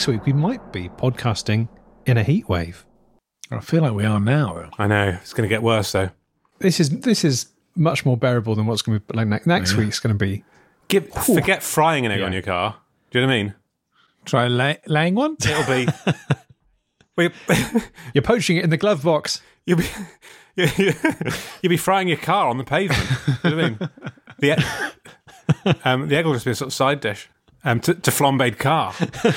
week we might be podcasting in a heat wave. I feel like we are now. I know. It's going to get worse, though. This is much more bearable than what's going to be like next week's going to be. Forget frying an egg on your car. Do you know what I mean? Try laying one? It'll be... You're poaching it in the glove box. You'll be frying your car on the pavement. You know what I mean? The egg will just be a sort of side dish to flambéed car.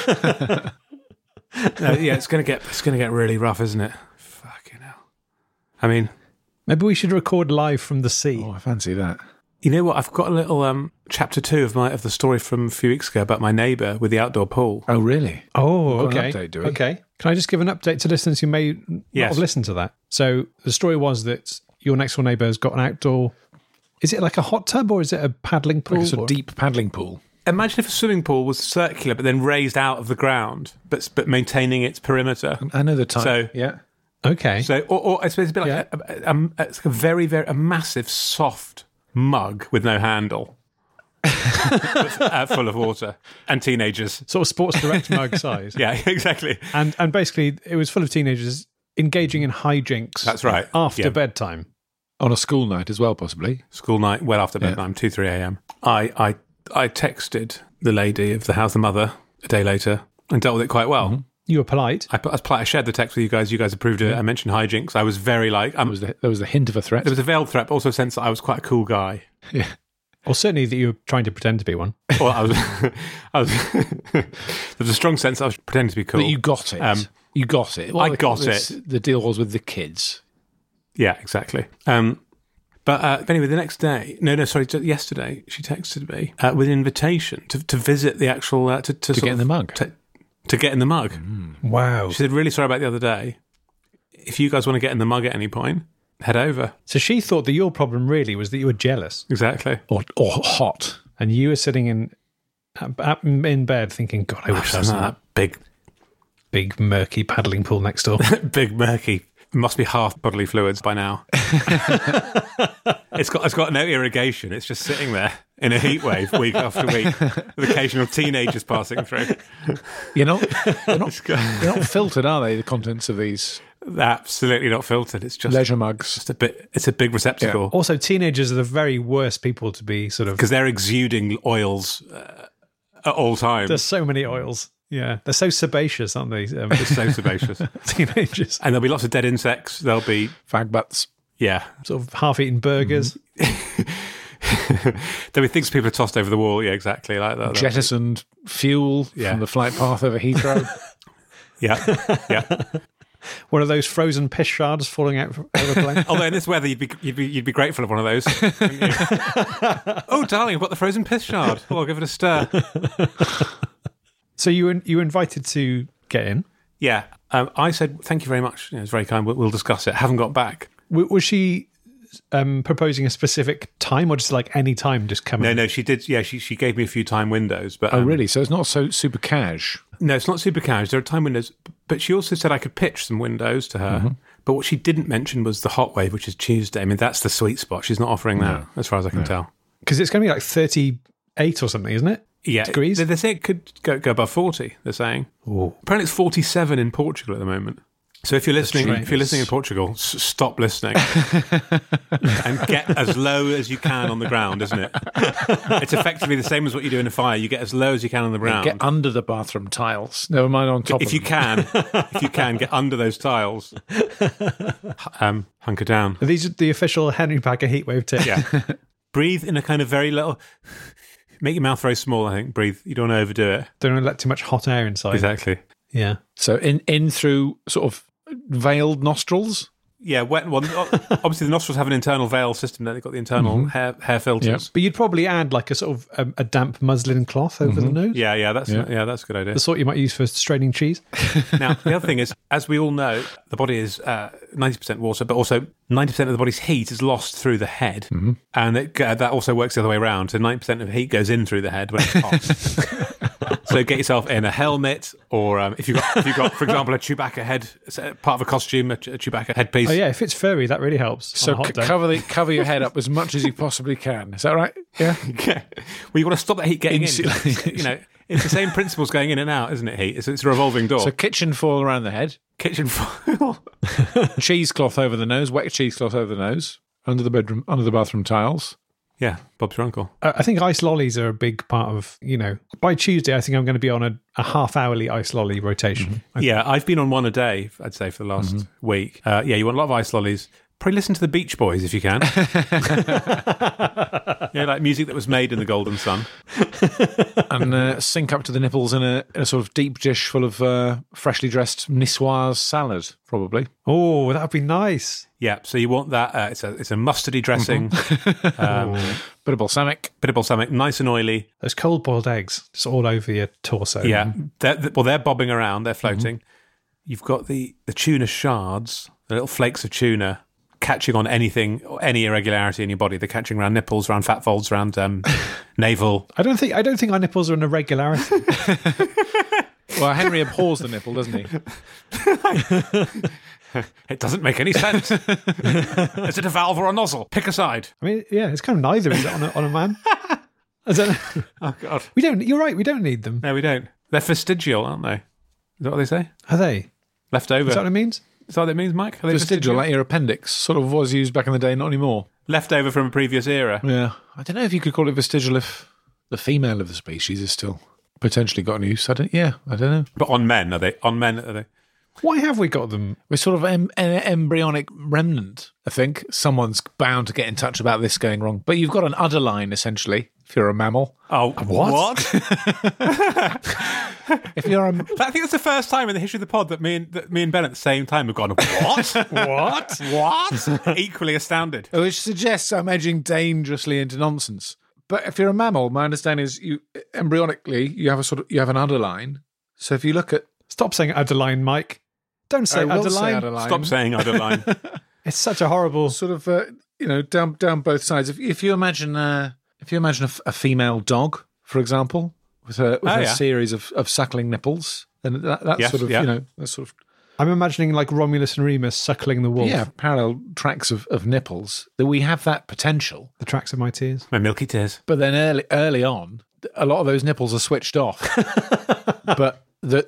It's going to get really rough, isn't it? Fucking hell. I mean, maybe we should record live from the sea. Oh, I fancy that. You know what? I've got a little chapter 2 of the story from a few weeks ago about my neighbour with the outdoor pool. Oh, really? Oh, We've got okay. an update, do we? Okay. Can I just give an update to listeners who may not have listened to that? So the story was that your next door neighbour has got an outdoor... Is it like a hot tub or is it a paddling pool? Like a deep paddling pool. Imagine if a swimming pool was circular but then raised out of the ground, but maintaining its perimeter. I know the type. So, yeah. Okay. So, or I suppose it's a bit like it's like a massive soft mug with no handle, full of water and teenagers. Sort of Sports Direct mug size. Yeah, exactly. And basically, it was full of teenagers engaging in hijinks. That's right. After bedtime. On a school night as well, possibly. School night, well after bedtime, 2-3 a.m. I texted the lady of the house, the mother, a day later, and dealt with it quite well. Mm-hmm. You were polite. I shared the text with you guys. You guys approved it. I mentioned hijinks. I was very like... there was the hint of a threat. There was a veiled threat, but also a sense that I was quite a cool guy. Yeah. Or certainly that you were trying to pretend to be one. Well, I was there was a strong sense that I was pretending to be cool. But you got it. You got it. I got it. The deal was with the kids. Yeah, exactly. But anyway, the next day, yesterday, she texted me with an invitation to visit the actual... to get in the mug. To get in the mug. Wow. She said, really sorry about the other day. If you guys want to get in the mug at any point, head over. So she thought that your problem really was that you were jealous. Exactly. Or hot. And you were sitting in bed thinking, God, I wish I was in that big murky paddling pool next door. Big murky. It must be half bodily fluids by now. It's got no irrigation. It's just sitting there in a heat wave week after week with occasional teenagers passing through. They're not filtered, are they, the contents of these? They're absolutely not filtered. It's just leisure mugs. It's a big receptacle. Yeah. Also, teenagers are the very worst people to be sort of... Because they're exuding oils at all times. There's so many oils. Yeah, they're so sebaceous, aren't they? They're so sebaceous. Teenagers. And there'll be lots of dead insects. There'll be... Fag butts. Yeah. Sort of half-eaten burgers. There'll be things people have tossed over the wall. Yeah, exactly like that. Jettisoned fuel from the flight path over Heathrow. Yeah. One of those frozen piss shards falling out of a plane. Although in this weather, you'd be grateful of one of those. Wouldn't you? Oh, darling, I've got the frozen piss shard. Oh, I'll give it a stir. So you were invited to get in? Yeah. I said, thank you very much. It's very kind. We'll discuss it. Haven't got back. Was she proposing a specific time or just like any time just come in? No, she did. Yeah, she gave me a few time windows. But oh, really? So it's not so super cash? No, it's not super cash. There are time windows. But she also said I could pitch some windows to her. Mm-hmm. But what she didn't mention was the hot wave, which is Tuesday. I mean, that's the sweet spot. She's not offering that, as far as I can tell. Because it's going to be like 38 or something, isn't it? Yeah, degrees. They say it could go above 40. They're saying. Ooh. Apparently, it's 47 in Portugal at the moment. So if you're listening in Portugal, stop listening and get as low as you can on the ground, isn't it? It's effectively the same as what you do in a fire. You get as low as you can on the ground. Get under the bathroom tiles. Never mind on top. If you can, get under those tiles. Hunker down. Are these the official Henry Packer heatwave tips? Yeah. Breathe in a kind of very little. Make your mouth very small. I think. Breathe. You don't want to overdo it. Don't want to let too much hot air inside. Exactly. Yeah. So in through sort of veiled nostrils. Yeah, obviously the nostrils have an internal veil system. They've got the internal hair filters. Yeah. But you'd probably add like a sort of a damp muslin cloth over the nose. Yeah, that's a good idea. The sort you might use for straining cheese. Now, the other thing is, as we all know, the body is 90% water, but also 90% of the body's heat is lost through the head, and that also works the other way around. So 90% of heat goes in through the head when it's hot. So get yourself in a helmet, or if you've got, for example, a Chewbacca head, part of a costume, a Chewbacca headpiece. Oh yeah, if it's furry, that really helps. So cover your head up as much as you possibly can. Is that right? Yeah. Okay. Well, you want to stop that heat getting in. It's the same principles going in and out, isn't it, heat? It's a revolving door. So kitchen foil around the head, Kitchen foil. cheesecloth over the nose, wet cheesecloth over the nose, under the bathroom tiles. Yeah, Bob's your uncle. I think ice lollies are a big part of, by Tuesday, I think I'm going to be on a half-hourly ice lolly rotation. Yeah, I've been on one a day, I'd say, for the last week. You want a lot of ice lollies. Probably listen to the Beach Boys if you can. Like music that was made in the golden sun. And sink up to the nipples in a sort of deep dish full of freshly dressed niçoise salad, probably. Oh, that would be nice. Yeah, so you want that. It's a mustardy dressing. Bit of balsamic. Nice and oily. Those cold-boiled eggs just all over your torso. Yeah, they're bobbing around. They're floating. You've got the tuna shards, the little flakes of tuna, catching on anything, any irregularity in your body. They're catching around nipples, around fat folds, around navel. I don't think our nipples are an irregularity. Well, Henry abhors the nipple, doesn't he? It doesn't make any sense. Is it a valve or a nozzle? Pick a side. I mean, yeah, it's kind of neither, is it, on a man? I don't know. Oh, God. You're right, we don't need them. No, we don't. They're fastigial, aren't they? Is that what they say? Are they? Left over. Is that what it means? Is that what it means, Mike? Are they Vestigial, like your appendix, sort of was used back in the day, not anymore. Left over from a previous era. Yeah. I don't know if you could call it vestigial if the female of the species is still potentially got an use. I don't know. But on men, are they? On men, are they? Why have we got them? We're sort of an embryonic remnant, I think. Someone's bound to get in touch about this going wrong. But you've got an udder line, essentially, if you're a mammal. Oh, what? If you're I think that's the first time in the history of the pod that me and Ben at the same time have gone, what? What? Equally astounded. Which suggests I'm edging dangerously into nonsense. But if you're a mammal, my understanding is embryonically you have an udder line. So if you look at... Stop saying udder line, Mike. Don't say udder line. Stop saying udder line. It's such a horrible... Sort of, down both sides. If you imagine a female dog, for example, with a series of suckling nipples, then that's sort of, that's sort of... I'm imagining like Romulus and Remus suckling the wolf. Yeah, parallel tracks of nipples. That we have that potential. The tracks of my tears. My milky tears. But then early on, a lot of those nipples are switched off. But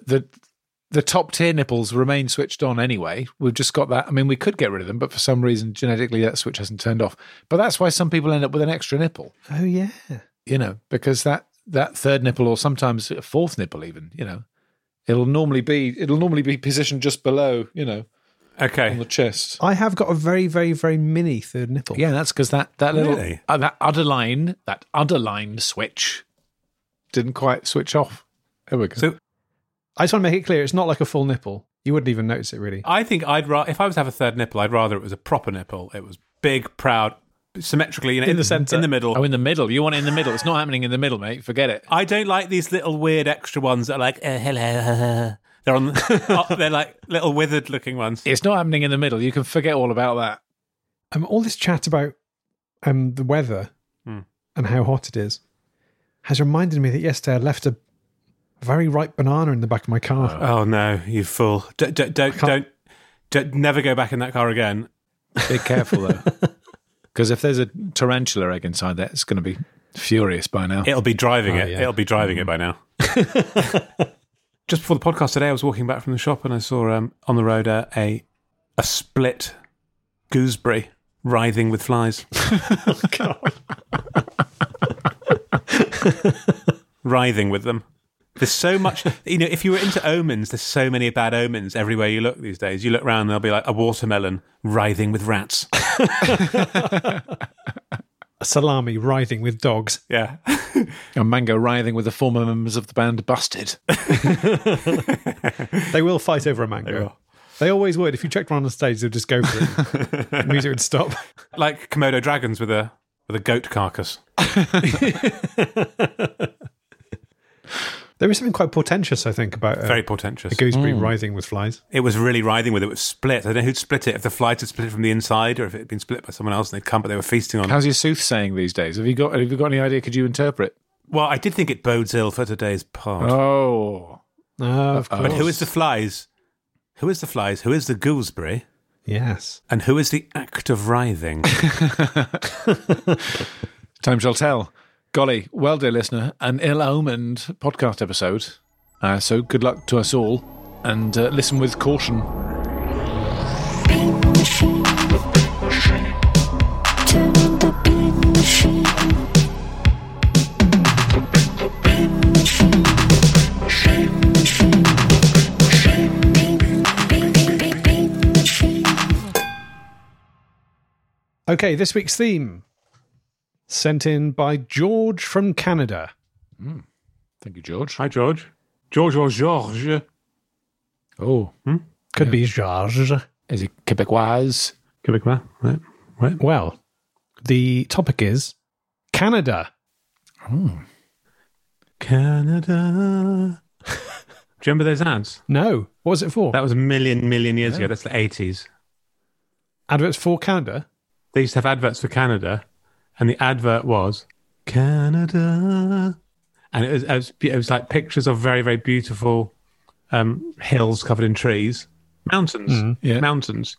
the top tier nipples remain switched on anyway. We've just got that. I mean, we could get rid of them, but for some reason, genetically, that switch hasn't turned off. But that's why some people end up with an extra nipple. Oh, yeah. Because that third nipple, or sometimes a fourth nipple even, it'll normally be positioned just below, okay, on the chest. I have got a very, very, very mini third nipple. Yeah, that's because that little Really? that udder line switch didn't quite switch off. There we go. So I just want to make it clear, it's not like a full nipple. You wouldn't even notice it, really. I think if I was to have a third nipple, I'd rather it was a proper nipple. It was big, proud, symmetrically in the centre. In the middle. Oh, in the middle. You want it in the middle. It's not happening in the middle, mate. Forget it. I don't like these little weird extra ones that are like, hello. They're on. They're like little withered looking ones. It's not happening in the middle. You can forget all about that. All this chat about the weather and how hot it is has reminded me that yesterday I left a very ripe banana in the back of my car. Oh no, you fool! Don't never go back in that car again. Be careful though, because if there's a tarantula egg inside there, it's going to be furious by now. It'll be driving it. Yeah. It'll be driving it by now. Just before the podcast today, I was walking back from the shop and I saw on the road a split gooseberry writhing with flies. Oh, God. Writhing with them. There's so much, if you were into omens, there's so many bad omens everywhere you look these days. You look around and there'll be like a watermelon writhing with rats. A salami writhing with dogs. Yeah. A mango writhing with the former members of the band Busted. They will fight over a mango. They always would. If you checked around on stage, they'd just go for it. The music would stop. Like Komodo dragons with a goat carcass. There is something quite portentous, I think, about very portentous. a gooseberry writhing with flies. It was really writhing with it. It was split. I don't know who'd split it, if the flies had split it from the inside or if it had been split by someone else and they'd come, but they were feasting on it. How's your soothsaying these days? Have you got any idea? Could you interpret? Well, I did think it bodes ill for today's pod. Oh. Of course. But who is the flies? Who is the flies? Who is the gooseberry? Yes. And who is the act of writhing? Time shall tell. Golly, well, dear listener, an ill-omened podcast episode. So good luck to us all, and listen with caution. Beat machine. Turn on the beat machine. Beat machine. Beat machine. Okay, this week's theme, sent in by George from Canada. Thank you, George. Hi, George. George or Georges? Oh, Could be George. is it Quebecois? Quebecois, right? Well, the topic is Canada. Canada. Do you remember those ads? No. What was it for? That was a million years ago. That's the 80s. Adverts for Canada? They used to have adverts for Canada, and the advert was Canada. And it was like pictures of very, very beautiful hills covered in trees. Mountains. Yeah. Mountains.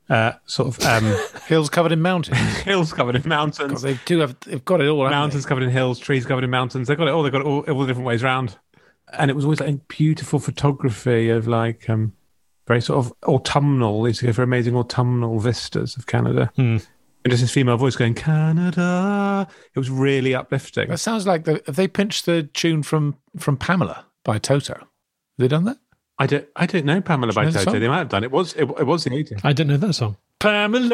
Hills covered in mountains. Hills covered in mountains. God, they've got it all. haven't Mountains covered in hills, trees covered in mountains. They've got it all. They've got it all the different ways around. And it was always like beautiful photography of like very sort of autumnal. They used to go for amazing autumnal vistas of Canada. And just this female voice going, Canada. It was really uplifting. they? That sounds like have they pinched the tune from Pamela by Toto? Have they done that? I don't know Pamela by know the Toto. song? They might have done. It was the 80s. I didn't know that song. Pamela.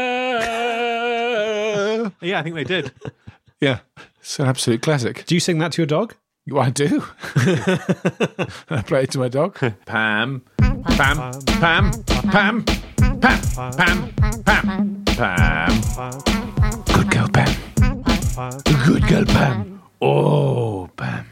Yeah, I think they did. Yeah, it's an absolute classic. Do you sing that to your dog? Well, I do. I play it to my dog. Pam, Pam, Pam, Pam, Pam, Pam, Pam, Pam. Good girl, Pam. Good girl, Pam. Oh, Pam.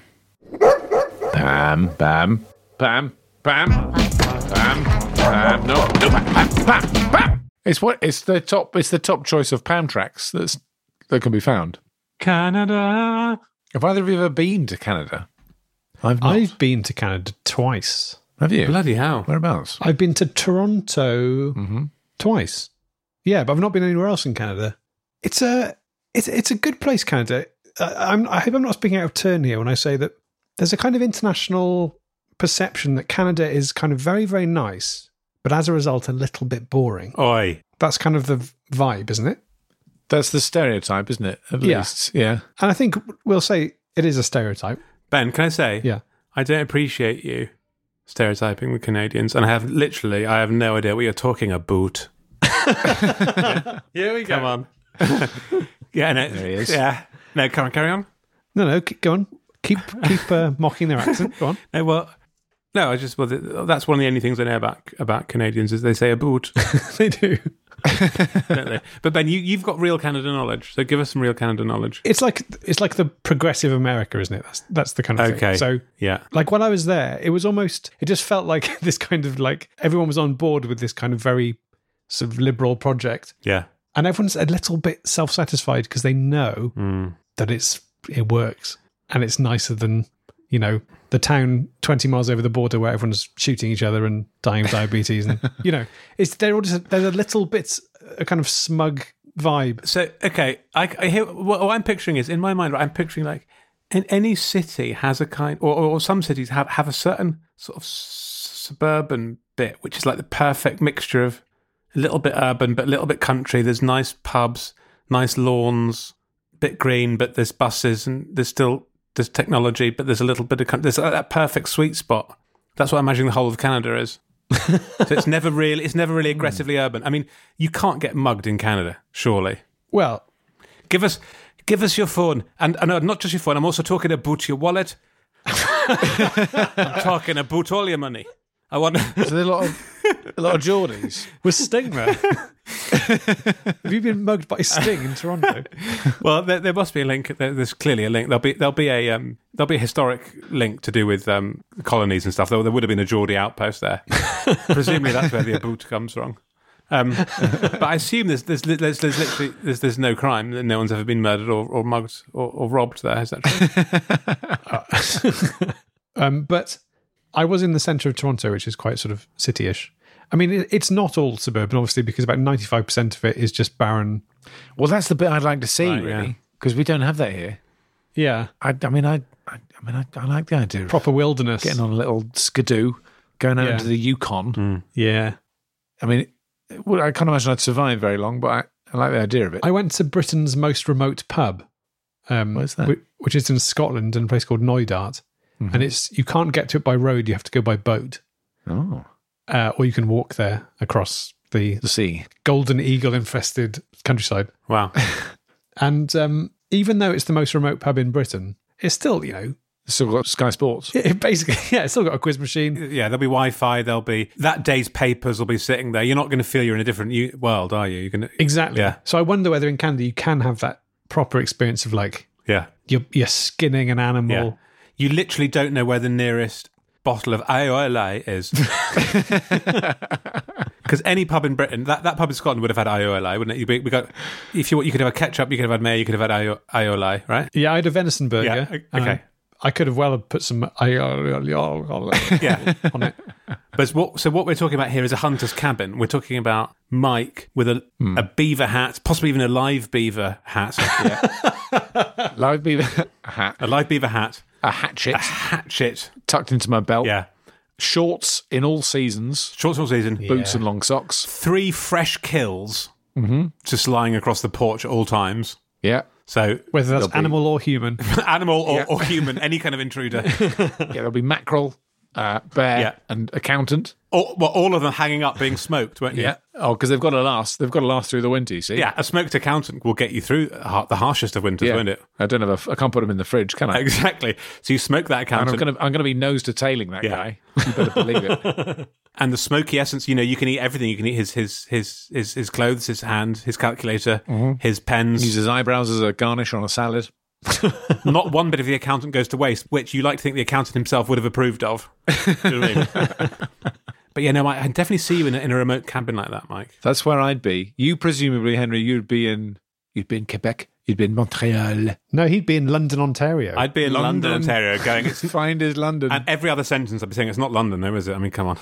Pam, Pam, Pam, Pam, Pam, Pam. No, Pam, Pam. It's the top choice of Pam tracks that can be found. Canada. Have either of you ever been to Canada? I've not. I've been to Canada twice. Have you? Bloody hell. Whereabouts? I've been to Toronto twice. Yeah, but I've not been anywhere else in Canada. It's a good place, Canada. I hope I'm not speaking out of turn here when I say that there's a kind of international perception that Canada is kind of very, very nice, but as a result, a little bit boring. Oi. That's kind of the vibe, isn't it? That's the stereotype, isn't it? At Yeah. least, yeah. And I think we'll say it is a stereotype. Ben, can I say? Yeah. I don't appreciate you stereotyping the Canadians, and I have no idea what you're talking about. Here we Come on. Yeah, no. There he is. Yeah. No, come on, carry on. No, go on. Keep mocking their accent. Go on. No, that's one of the only things I know about Canadians is they say about, They do. don't they? But Ben, you've got real Canada knowledge, so give us some real Canada knowledge. It's like the progressive America, isn't it? That's the kind of Okay. thing. So Yeah. like when I was there, it just felt like this kind of like everyone was on board with this kind of very sort of liberal project. Yeah. And everyone's a little bit self-satisfied because they know that it works and it's nicer than, the town 20 miles over the border where everyone's shooting each other and dying of diabetes. And, there's a little bit, a kind of smug vibe. So, okay, I hear what I'm picturing is, in my mind, I'm picturing like in any city has a kind, or some cities have a certain sort of suburban bit, which is like the perfect mixture of a little bit urban, but a little bit country. There's nice pubs, nice lawns, bit green, but there's buses and there's technology, but there's a little bit of there's that perfect sweet spot. That's what I'm imagining the whole of Canada is. So it's never really aggressively urban. I mean, you can't get mugged in Canada, surely. Well, Give us your phone, and no, not just your phone. I'm also talking about your wallet. I'm talking about all your money. I want. Is there a lot of Geordies? was Sting there? Have you been mugged by Sting in Toronto? Well, there must be a link. There's clearly a link. There'll be a historic link to do with colonies and stuff. There would have been a Geordie outpost there. Presumably that's where the about comes from. But I assume there's literally there's no crime. No one's ever been murdered or mugged or robbed there. Is that true? But I was in the centre of Toronto, which is quite sort of city-ish. I mean, it's not all suburban, obviously, because about 95% of it is just barren. Well, that's the bit I'd like to see, Right, really, yeah. because we don't have that here. Yeah. I like the idea of Proper wilderness. getting on a little skidoo, going out Yeah. into the Yukon. Yeah. I mean, well, I can't imagine I'd survive very long, but I like the idea of it. I went to Britain's most remote pub. Where's that? Which is in Scotland in a place called Knoydart. And you can't get to it by road, you have to go by boat. Oh, Or you can walk there across the the sea. golden eagle infested countryside. Wow. And even though it's the most remote pub in Britain, it's still, It's still got Sky Sports. basically, it's still got a quiz machine. Yeah, there'll be Wi-Fi. There'll be that day's papers will be sitting there. You're not going to feel you're in a different world, are you? You're going to Exactly. Yeah. So I wonder whether in Canada you can have that proper experience of like yeah. you're skinning an animal. Yeah. You literally don't know where the nearest bottle of AOLA is. Because any pub in Britain, that pub in Scotland would have had AOLA, wouldn't it? We got, if you want, you could have had ketchup, you could have had mayo, you could have had AOLA, right? Yeah, I had a venison burger. Yeah, and okay. I could have well have put some Yeah. on it. But what we're talking about here is a hunter's cabin. We're talking about Mike with a beaver hat, possibly even a live beaver hat. Live beaver hat. A live beaver hat. A hatchet A hatchet. tucked into my belt. Yeah. Shorts in all seasons. Shorts all season. Boots and long socks. 3 fresh kills just lying across the porch at all times. Yeah. So Whether that's There'll be- animal or human. animal or human, any kind of intruder. Yeah, there'll be mackerel, bear, Yeah. and accountant. All of them hanging up being smoked, won't you? Yeah. Oh, because they've got to last. They've got to last through the winter, you see? Yeah, a smoked accountant will get you through the harshest of winters, Yeah. won't it? I don't have I can't put them in the fridge, can I? Exactly. So you smoke that And accountant. I'm gonna be nose to tailing that Yeah. guy. You better believe it. And the smoky essence, you can eat everything. You can eat his clothes, his hand, his calculator, his pens. Use his eyebrows as a garnish on a salad. Not one bit of the accountant goes to waste, which you like to think the accountant himself would have approved of. Do you know what I mean? But yeah, no, I definitely see you in a remote cabin like that, Mike. That's where I'd be. You presumably, Henry, you'd be in Quebec. You'd be in Montreal. No, he'd be in London, Ontario. I'd be in London, London. Ontario, going, it's Find his London. and every other sentence I'd be saying, it's not London, though, is it? I mean, come on.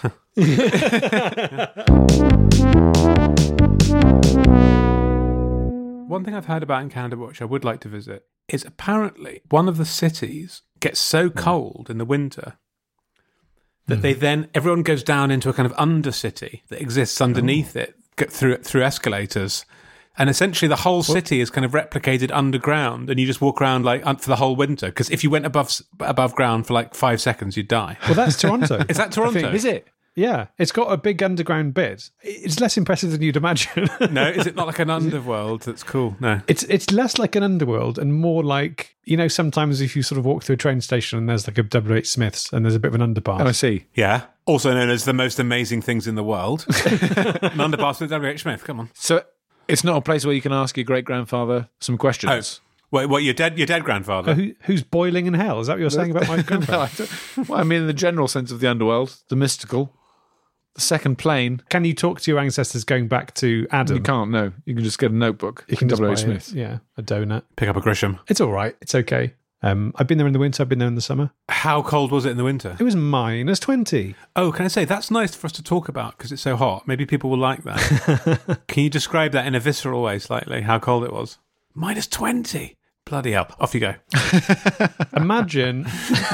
One thing I've heard about in Canada, which I would like to visit, is apparently one of the cities gets so cold in the winter that everyone goes down into a kind of undercity that exists underneath it through escalators. And essentially the whole city is kind of replicated underground, and you just walk around like for the whole winter. Because if you went above ground for like 5 seconds, you'd die. Well, that's Toronto. Is that Toronto? I think. Is it? Yeah, it's got a big underground bit. It's less impressive than you'd imagine. No, is it not like an underworld that's cool? No. It's less like an underworld and more like, sometimes if you sort of walk through a train station and there's like a WH Smith's and there's a bit of an underpass. Oh, I see. Yeah. Also known as the most amazing things in the world. An underpass with W.H. Smith. Come on. So it's not a place where you can ask your great grandfather some questions. Wait, what? Your dead grandfather? Who's boiling in hell? Is that what you're saying about my No, grandfather? I mean, in the general sense of the underworld, the mystical, the second plane. Can you talk to your ancestors going back to Adam? You can't. No, you can just get a notebook. You can just W.H. buy Smith. a donut. Pick up a Grisham. It's all right. It's okay. I've been there in the winter. I've been there in the summer. How cold was it in the winter? It was minus 20. Oh, can I say, that's nice for us to talk about because it's so hot. Maybe people will like that. Can you describe that in a visceral way slightly, how cold it was? Minus 20. Bloody hell. Off you go. Imagine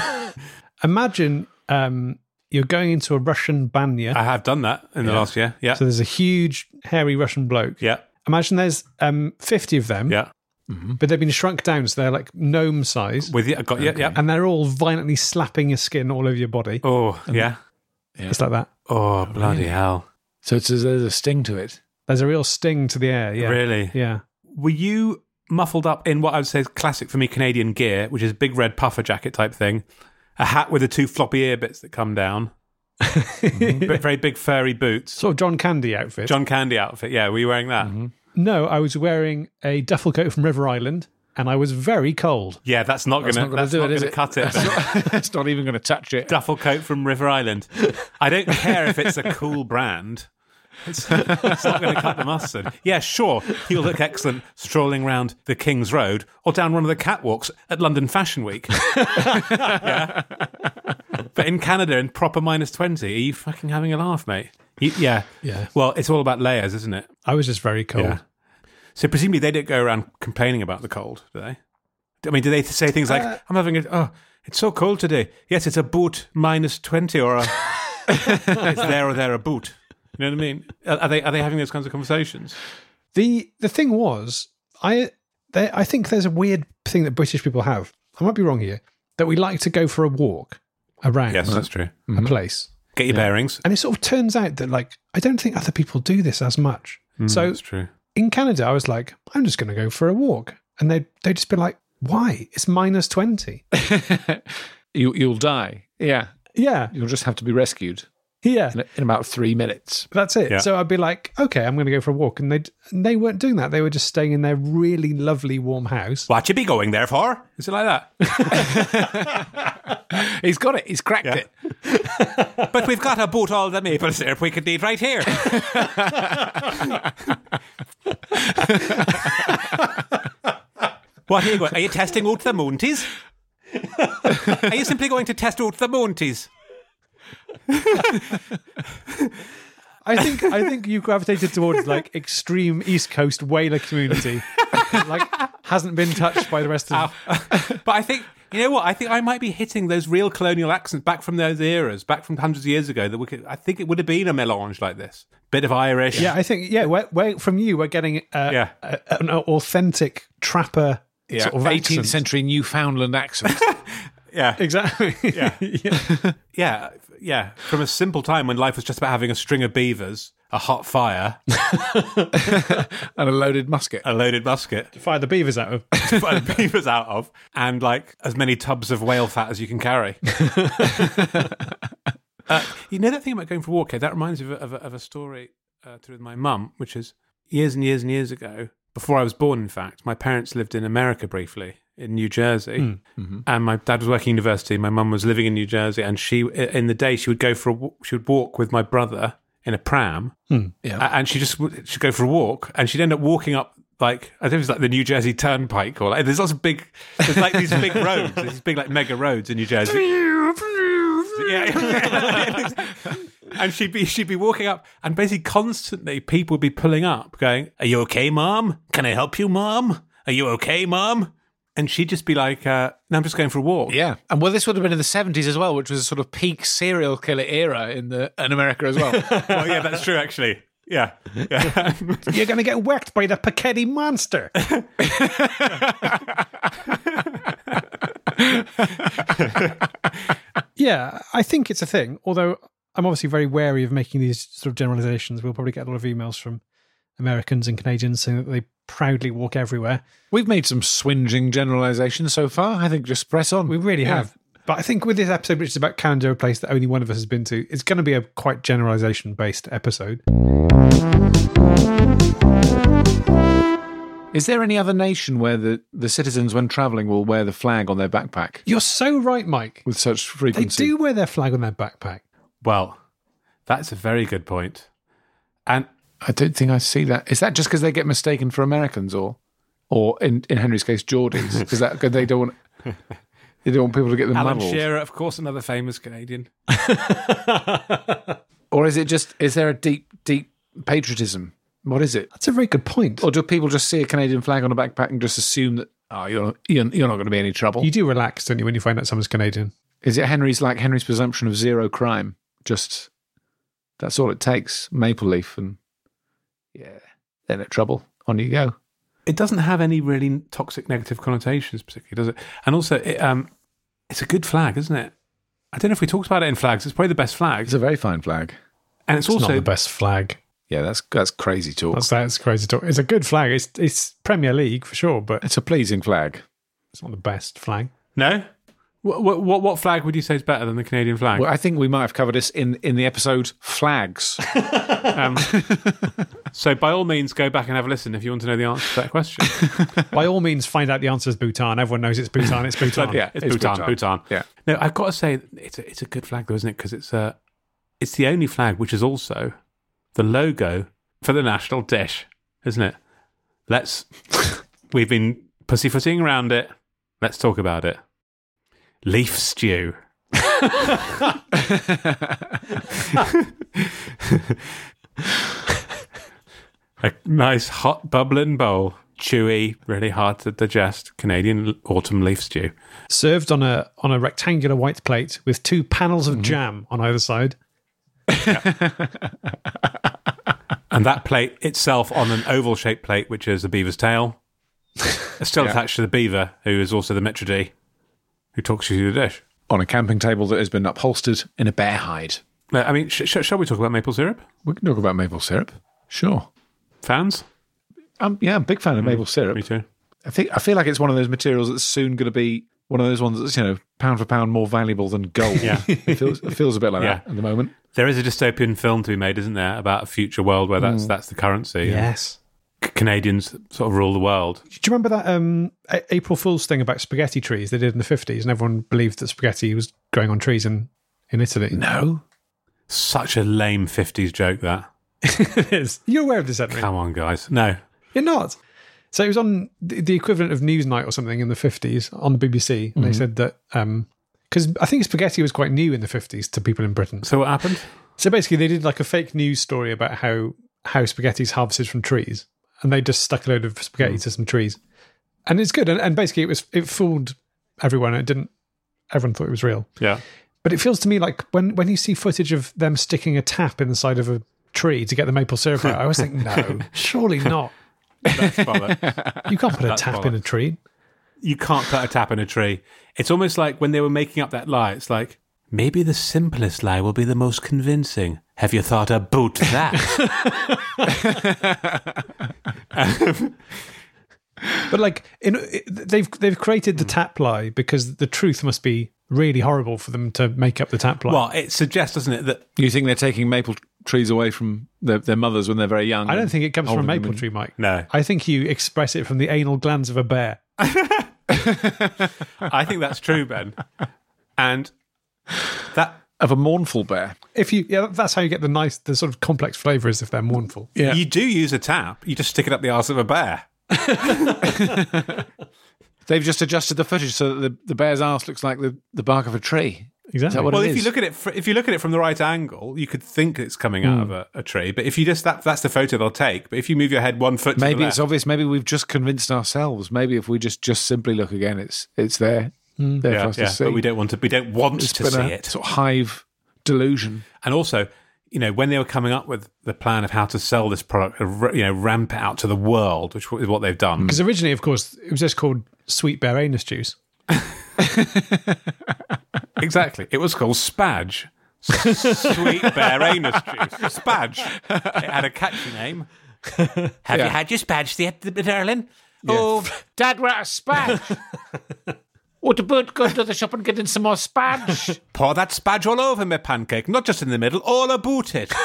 you're going into a Russian banya. I have done that in the last year. Yeah. So there's a huge, hairy Russian bloke. Yeah. Imagine there's 50 of them, Yeah. but they've been shrunk down, so they're like gnome size. With you. I got you. Yeah. And they're all violently slapping your skin all over your body. Oh, yeah. It's like that. Oh, bloody hell. So there's a sting to it. There's a real sting to the air. Yeah. Really? Yeah. Were you muffled up in what I would say is classic for me Canadian gear, which is a big red puffer jacket type thing, a hat with the 2 floppy ear bits that come down, very big furry boots, Sort of John Candy outfit. John Candy outfit? Yeah, were you wearing that? No, I was wearing a duffel coat from River Island, and I was very cold. Yeah, that's not going not gonna do it, is to it? cut it. It's not even going to touch it. Duffel coat from River Island. I don't care if it's a cool brand. It's not going to cut the mustard. Yeah, sure, he'll look excellent strolling round the King's Road or down one of the catwalks at London Fashion Week. Yeah. But in Canada, in proper minus 20, are you fucking having a laugh, mate? Yeah. Yeah. Well, it's all about layers, isn't it? I was just very cold. Yeah. So presumably they don't go around complaining about the cold, do they? I mean, do they say things like, I'm having it's so cold today. Yes, it's a boot minus 20 or a, it's there or there a boot. You know what I mean? Are they having those kinds of conversations? The thing was, I think there's a weird thing that British people have. I might be wrong here, that we like to go for a walk around Yes, that's true. a place. Get your bearings. And it sort of turns out that, like, I don't think other people do this as much. So That's true. in Canada, I was like, I'm just going to go for a walk. And they'd just be like, why? It's minus 20. You'll die. Yeah. Yeah. You'll just have to be rescued Yeah. in about 3 minutes. That's it. Yeah. So I'd be like, okay, I'm going to go for a walk. And they weren't doing that. They were just staying in their really lovely warm house. What you be going there for? Is it like that? He's got it. He's cracked Yeah. it. But we've got a boot all the maple syrup we could need right here. What are you going? Are you testing out the Mounties? Are you simply going to test out the Mounties? I think you gravitated towards like extreme East Coast whaler community. Like hasn't been touched by the rest of But I think, you know what? I think I might be hitting those real colonial accents back from those eras, back from hundreds of years ago. I think it would have been a melange like this. Bit of Irish. Yeah, I think we're from you we're getting an authentic trapper sort of 18th accent. century Newfoundland accent. Yeah. Exactly. Yeah. Yeah. From a simple time when life was just about having a string of beavers, a hot fire, And a loaded musket. a loaded musket, Fire the beavers out of. to find the beavers out of, and like as many tubs of whale fat as you can carry. You know that thing about going for a walk? That reminds me of a story through with my mum, which is years and years and years ago, before I was born, in fact. My parents lived in America briefly, in New Jersey, and my dad was working in university. My mum was living in New Jersey, and in the day she would she would walk with my brother in a pram, and she'd go for a walk, and she'd end up walking up like, I think it was like the New Jersey Turnpike, or like, there's like these big roads, these big like mega roads in New Jersey. Yeah. And she'd be walking up, and basically constantly people would be pulling up, going, "Are you okay, Mom? Can I help you, Mom? Are you okay, Mom?" And she'd just be like, "No, I'm just going for a walk." Yeah. And well, this would have been in the 70s as well, which was a sort of peak serial killer era in America as well. Well, yeah, that's true, actually. Yeah. You're going to get whacked by the Pacetti monster. Yeah, I think it's a thing. Although I'm obviously very wary of making these sort of generalizations. We'll probably get a lot of emails from Americans and Canadians saying that they proudly walk everywhere. We've made some swinging generalizations so far. I think just press on. We really have. But I think with this episode, which is about Canada, a place that only one of us has been to, it's going to be a quite generalization-based episode. Is there any other nation where the citizens, when travelling, will wear the flag on their backpack You're so right, Mike. with such They frequency? do wear their flag on their backpack. Well, that's a very good point. And I don't think I see that. Is that just because they get mistaken for Americans, or in Henry's case, Geordies? Is that because they don't want people to get them Alan muddled? Shearer, of course, another famous Canadian. Or is there a deep patriotism? What is it? That's a very good point. Or do people just see a Canadian flag on a backpack and just assume that, you're not going to be any trouble? You do relax, don't you, when you find out someone's Canadian? Is it Henry's presumption of zero crime? Just, that's all it takes. Maple leaf and, then at trouble. On you go. It doesn't have any really toxic negative connotations, particularly, does it? And also, it's a good flag, isn't it? I don't know if we talked about it in flags. It's probably the best flag. It's a very fine flag. And it's It's also not the best flag. Yeah, that's crazy talk. That's crazy talk. It's a good flag. It's Premier League for sure, but It's a pleasing flag. it's not the best flag. No? What flag would you say is better than the Canadian flag? Well, I think we might have covered this in the episode Flags. So by all means, go back and have a listen if you want to know the answer to that question. By all means, find out the answer is Bhutan. Everyone knows it's Bhutan. It's Bhutan. Yeah, It's Bhutan. Yeah. No, I've got to say, it's a good flag though, isn't it? Because it's the only flag which is also the logo for the national dish, isn't it? We've been pussyfooting around it. Let's talk about it. Leaf stew. A nice hot bubbling bowl, chewy, really hard to digest Canadian autumn leaf stew. Served on a rectangular white plate with 2 panels of jam on either side. And that plate itself on an oval-shaped plate, which is a beaver's tail, is still attached to the beaver, who is also the maitre d', who talks you through the dish. On a camping table that has been upholstered in a bear hide. I mean, shall we talk about maple syrup? We can talk about maple syrup. Sure. Fans? I'm a big fan of maple syrup. Me too. I feel like it's one of those materials that's soon going to be one of those ones that's, pound for pound more valuable than gold. Yeah. It feels a bit like that at the moment. There is a dystopian film to be made, isn't there, about a future world where that's the currency. Yes. Canadians sort of rule the world. Do you remember that April Fool's thing about spaghetti trees they did in the 50s, and everyone believed that spaghetti was growing on trees in Italy? No. Such a lame 50s joke, that. It is. You're aware of this, Henry? Come on, guys. No. You're not. So it was on the equivalent of Newsnight or something in the 50s on the BBC, and they said that, because I think spaghetti was quite new in the 50s to people in Britain. So what happened? So basically they did like a fake news story about how spaghetti's harvested from trees, and they just stuck a load of spaghetti to some trees. And it's good, and basically it fooled everyone. Everyone thought it was real. Yeah. But it feels to me like when you see footage of them sticking a tap in the side of a tree to get the maple syrup out, I always think, no, surely not. That's bollocks. You can't put a That's tap in a tree. You can't put a tap in a tree. It's almost like when they were making up that lie, it's like, maybe the simplest lie will be the most convincing. Have you thought about that? But like, they've created the tap lie because the truth must be really horrible for them to make up the tap lie. Well, it suggests, doesn't it, that You think they're taking maple trees away from their mothers when they're very young? I don't think it comes from a holding them maple in- tree, Mike. No. I think you express it from the anal glands of a bear. I think that's true, Ben. And that Of a mournful bear. That's how you get the sort of complex flavours if they're mournful. Yeah. you do use a tap, you just stick it up the arse of a bear. They've just adjusted the footage so that the bear's arse looks like the bark of a tree. Exactly. Is that what Well, it if is? you look at it from the right angle, you could think it's coming out of a tree. But if you just that's the photo they'll take. But if you move your head 1 foot, to Maybe the it's left, obvious. Maybe we've just convinced ourselves. Maybe if we just simply look again, it's there for us to see. but we don't want to It's to been see a it. sort of hive delusion. And also, when they were coming up with the plan of how to sell this product, ramp it out to the world, which is what they've done. Because originally, of course, it was just called sweet bear anus juice. Exactly. It was called Spadge. Sweet bear anus juice. Spadge. It had a catchy name. Have you had your Spadge yet, darling? Oh, Dad, we're at a spadge. What about go to the shop and get in some more spadge? pour that Spadge all over my pancake, not just in the middle, all about it.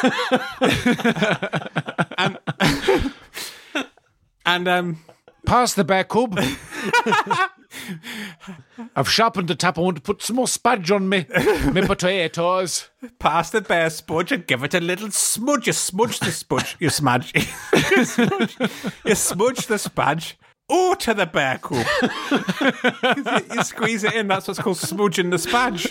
and Pass the bear cub. I've sharpened the tap. I want to put some more spadge on me potatoes. pass the bear spudge and give it a little smudge. You smudge the spudge. You smudge. You smudge the spadge. Oh, to the bear cub. You squeeze it in. That's what's called smudging the spadge.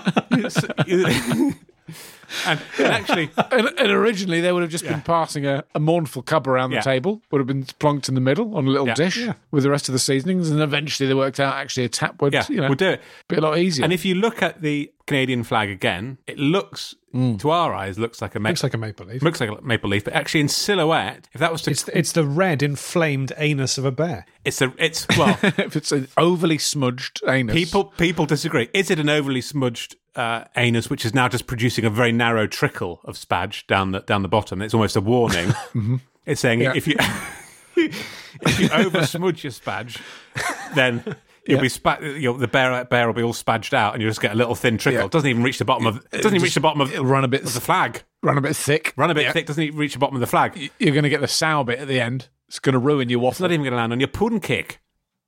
And actually, And originally they would have just been passing a mournful cub around the Yeah. table, would have been plonked in the middle on a little Yeah. dish Yeah. with the rest of the seasonings, and eventually they worked out actually a tap would we'll do it. be a lot easier. And if you look at the Canadian flag again, it looks, to our eyes, looks like a Looks like a maple leaf. looks like a maple leaf, but actually in silhouette, if that was to, It's the red inflamed anus of a bear. it's well, if it's an overly smudged anus, people disagree. Is it an overly smudged anus, which is now just producing a very narrow trickle of spadge down the bottom? It's almost a warning. It's saying if you if you over smudge your spadge, then you'll be the bear will be all spadged out, and you just get a little thin trickle. Yeah. It doesn't even reach the bottom of. It doesn't even reach the bottom of it'll run a bit the flag. run a bit thick. Run a bit thick. Doesn't even reach the bottom of the flag. You're going to get the sour bit at the end. It's going to ruin your It's waffle. not even going to land on your pudding cake.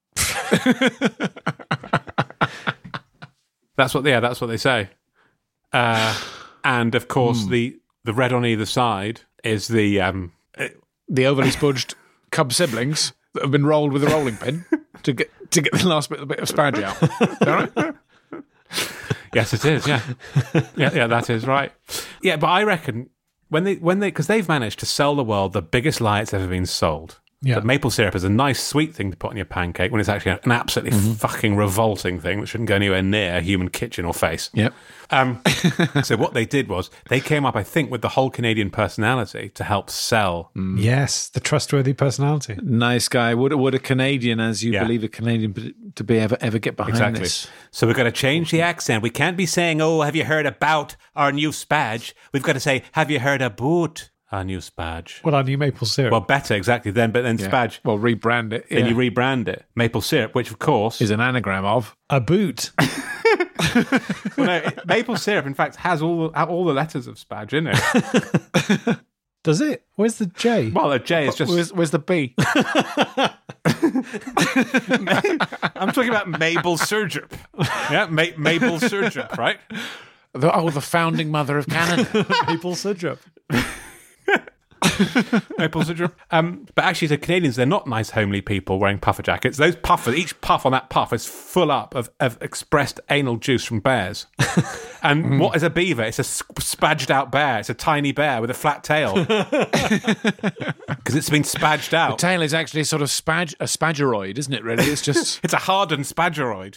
That's what they say. And of course, the red on either side is the The overly spudged cub siblings that have been rolled with a rolling pin to get the last bit of spadge out. All right? yes, it is. Yeah, yeah, that is right. Yeah, but I reckon when they because they've managed to sell the world the biggest lie it's ever been sold. Yeah. But maple syrup is a nice sweet thing to put on your pancake when it's actually an absolutely fucking revolting thing that shouldn't go anywhere near a human kitchen or face. Yep. So what they did was they came up, I think, with the whole Canadian personality to help sell. Yes, the trustworthy personality. Nice guy. Would a Canadian, as you Yeah. believe a Canadian to be ever get behind Exactly. this? So we've got to change the accent. We can't be saying, "Oh, have you heard about our new spadge?" We've got to say, "Have you heard about our new spadge?" What our new maple syrup? Well, better, exactly. Then spadge. Well, rebrand it. Then yeah. you rebrand it. Maple syrup, which of course is an anagram of. a boot. Well, no, maple syrup, in fact, has all the letters of spadge in it. Does it? Where's the J? Well, a J is just. Where's the B? I'm talking about maple syrup. Yeah, maple syrup, right? The founding mother of Canada. Maple syrup. Maple syrup. But actually, the Canadians, they're not nice, homely people wearing puffer jackets. Those puffers, each puff on that puff is full up of expressed anal juice from bears. And what is a beaver? It's a spadged out bear. It's a tiny bear with a flat tail. Because it's been spadged out. The tail is actually sort of a spadgeroid, isn't it, really? It's just... It's a hardened spadgeroid.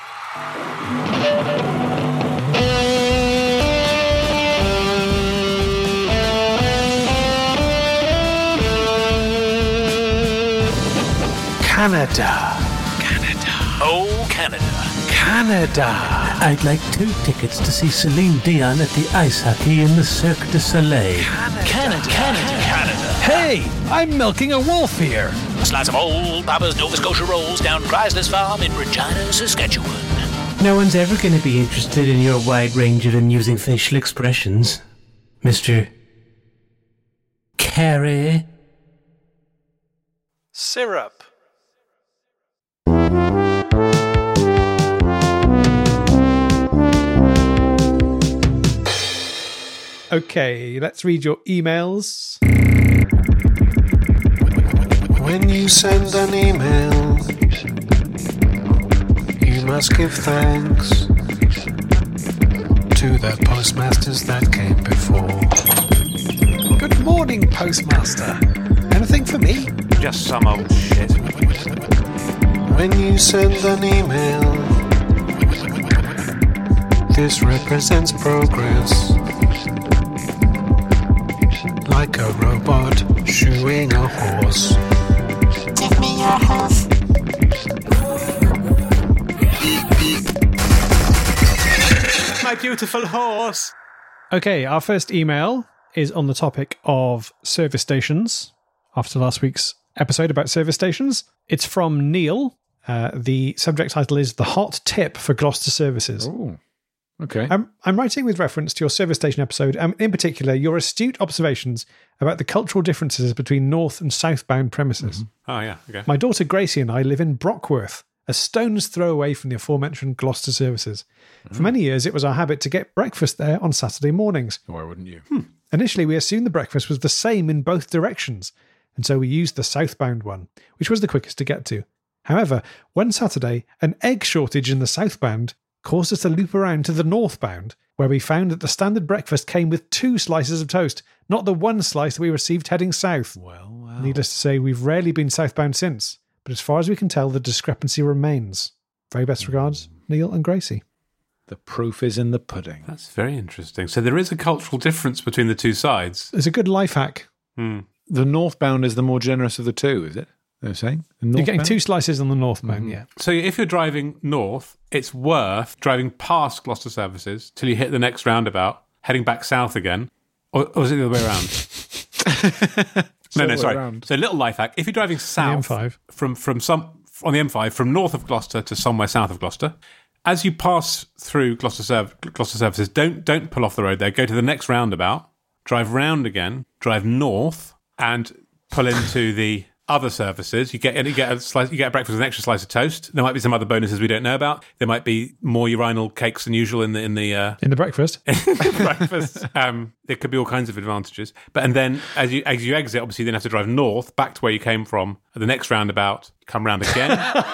Canada. Oh, Canada. Canada. I'd like 2 tickets to see Celine Dion at the ice hockey in the Cirque du Soleil. Canada. Hey, I'm milking a wolf here. A slice of old Papa's Nova Scotia rolls down Chrysler's Farm in Regina, Saskatchewan. No one's ever going to be interested in your wide range of amusing facial expressions, Mr. Carey. Syrup. Okay, let's read your emails. When you send an email, you must give thanks to the postmasters that came before. Good morning, Postmaster. Anything for me? Just some old shit. When you send an email, this represents progress. Like a robot shoeing a horse. Give me your horse. My beautiful horse. Okay, our first email is on the topic of service stations after last week's episode about service stations. It's from Neil. The subject title is The Hot Tip for Gloucester Services. Oh, okay. I'm writing with reference to your service station episode, and in particular, your astute observations about the cultural differences between north and southbound premises. Oh, yeah, okay. My daughter Gracie and I live in Brockworth, a stone's throw away from the aforementioned Gloucester services. For many years, it was our habit to get breakfast there on Saturday mornings. Why wouldn't you? Initially, we assumed the breakfast was the same in both directions, and so we used the southbound one, which was the quickest to get to. However, one Saturday, an egg shortage in the southbound caused us to loop around to the northbound, where we found that the standard breakfast came with 2 slices of toast, not the 1 slice that we received heading south. Well. Needless to say, we've rarely been southbound since, but as far as we can tell, the discrepancy remains. Very best regards, Neil and Gracie. The proof is in the pudding. That's very interesting. So there is a cultural difference between the two sides. It's a good life hack. The northbound is the more generous of the two, is it? They're saying? The You're getting northbound? 2 slices on the northbound, yeah. So if you're driving north, it's worth driving past Gloucester services till you hit the next roundabout, heading back south again. Or is it the other way around? No, sorry. around. So little life hack. If you're driving south M5. from on the M5 from north of Gloucester to somewhere south of Gloucester, as you pass through Gloucester services, don't pull off the road there. Go to the next roundabout, drive round again, drive north, and pull into the other services. You get a breakfast with an extra slice of toast. There might be some other bonuses we don't know about. There might be more urinal cakes than usual in the In the breakfast. breakfast. There could be all kinds of advantages. And then as you exit, obviously, you then have to drive north back to where you came from. At the next roundabout, come round again.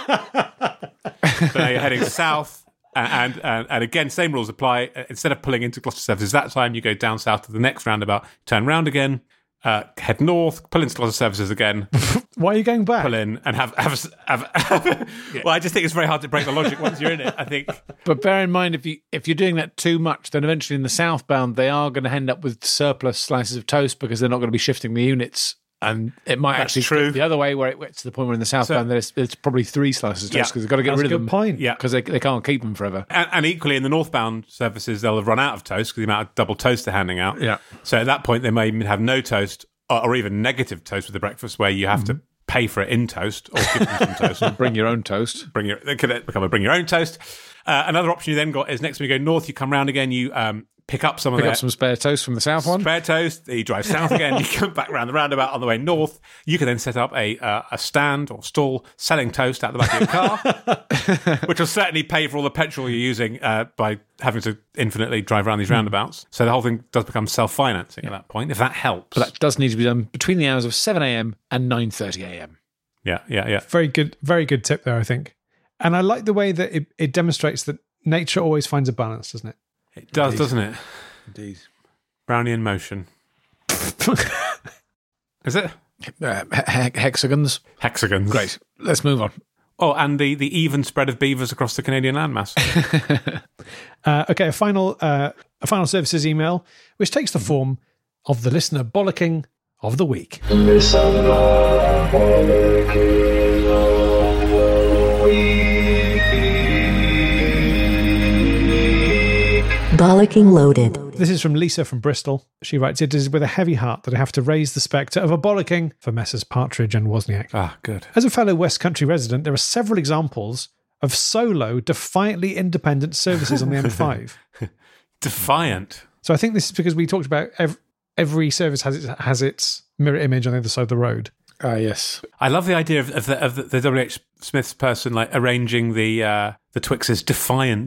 So now you're heading south. And again, same rules apply. Instead of pulling into Gloucester services that time, you go down south to the next roundabout, turn round again, head north, pull into Gloucester services again, Why are you going back? pull in, and have Well, I just think it's very hard to break the logic once you're in it, I think. But bear in mind, if you're doing that too much, then eventually in the southbound, they are going to end up with surplus slices of toast because they're not going to be shifting the units. And it might That's actually true. flip the other way, where it gets to the point where in the southbound there's probably 3 slices of toast because they've got to get That's rid a of good them. point. Yeah. Because they can't keep them forever. And equally, in the northbound services, they'll have run out of toast because the amount of double toast they're handing out. Yeah. So at that point, they may even have no toast or even negative toast with the breakfast, where you have to pay for it in toast or give them some toast. Bring your own toast. They could become a bring your own toast. Another option you then got is next when you go north, you come round again, you pick up some of Pick their up some spare toast from the south one. spare toast. You drive south again. You come back round the roundabout on the way north. You can then set up a stand or stall selling toast out the back of your car, which will certainly pay for all the petrol you're using by having to infinitely drive around these roundabouts. So the whole thing does become self-financing at that point, if that helps. But that does need to be done between the hours of 7 a.m. and 9:30 a.m. Yeah. Very good tip there, I think. And I like the way that it demonstrates that nature always finds a balance, doesn't it? It does, doesn't it? Indeed. Brownie in motion. Is it? Hexagons. Hexagons. Great. Let's move on. Oh, and the even spread of beavers across the Canadian landmass. Okay, a final services email, which takes the form of the listener bollocking of the week. Bollocking loaded. This is from Lisa from Bristol. She writes, "It is with a heavy heart that I have to raise the spectre of a bollocking for Messrs. Partridge and Wozniak. Ah, good. As a fellow West Country resident, there are several examples of solo, defiantly independent services on the M5. Defiant. So I think this is because we talked about every service has its mirror image on the other side of the road. Yes. I love the idea of the W.H. Smith's person like arranging the Twix's defiant.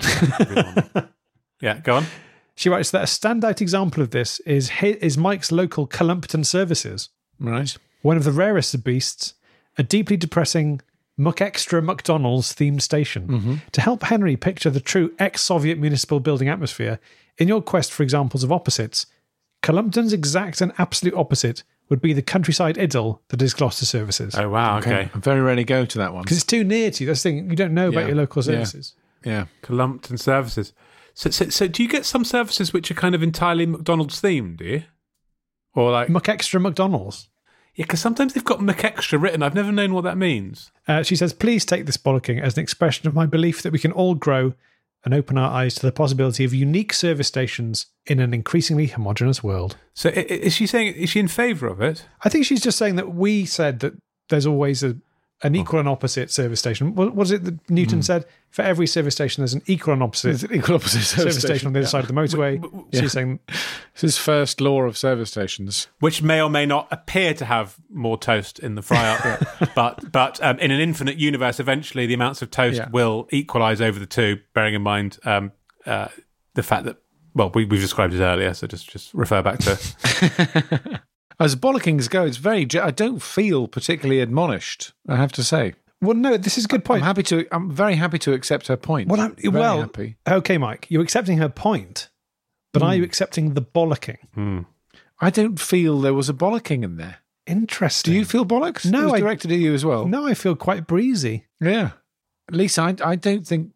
Yeah, go on. She writes that a standout example of this is Mike's local Columpton services. Right. One of the rarest of beasts, a deeply depressing McExtra McDonald's themed station. Mm-hmm. To help Henry picture the true ex-Soviet municipal building atmosphere, in your quest for examples of opposites, Columpton's exact and absolute opposite would be the countryside idyll that is Gloucester services. Oh, wow, okay. I very rarely go to that one. Because it's too near to you. That's the thing. You don't know about Yeah. your local Yeah. services. Yeah. Columpton services. So do you get some services which are kind of entirely McDonald's themed, do you? Or like... McExtra McDonald's. Yeah, because sometimes they've got McExtra written. I've never known what that means. She says, please take this bollocking as an expression of my belief that we can all grow and open our eyes to the possibility of unique service stations in an increasingly homogenous world. So is she in favour of it? I think she's just saying that we said that there's always an equal and opposite service station. What was it that Newton said? For every service station, there's an equal and opposite, service station on the other side of the motorway. She's saying This is first law of service stations. Which may or may not appear to have more toast in the fry-up, but in an infinite universe, eventually the amounts of toast will equalise over the two, bearing in mind the fact that, well, we've described it earlier, so just refer back to... As bollockings go, it's I don't feel particularly admonished, I have to say. well, no, this is a good point. I'm very happy to accept her point. Well, Very happy. Okay, Mike, you're accepting her point, but are you accepting the bollocking? I don't feel there was a bollocking in there. Interesting. Do you feel bollocks? No, it was I- directed at you as well. No, I feel quite breezy. Yeah, Lisa, I don't think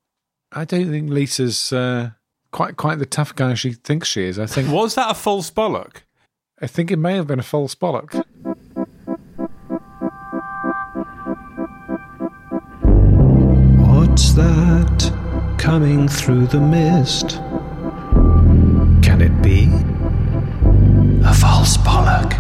Lisa's quite the tough guy she thinks she is. I Was that a false bollock? think it may have been a false bollock. What's that coming through the mist? Can it be a false bollock?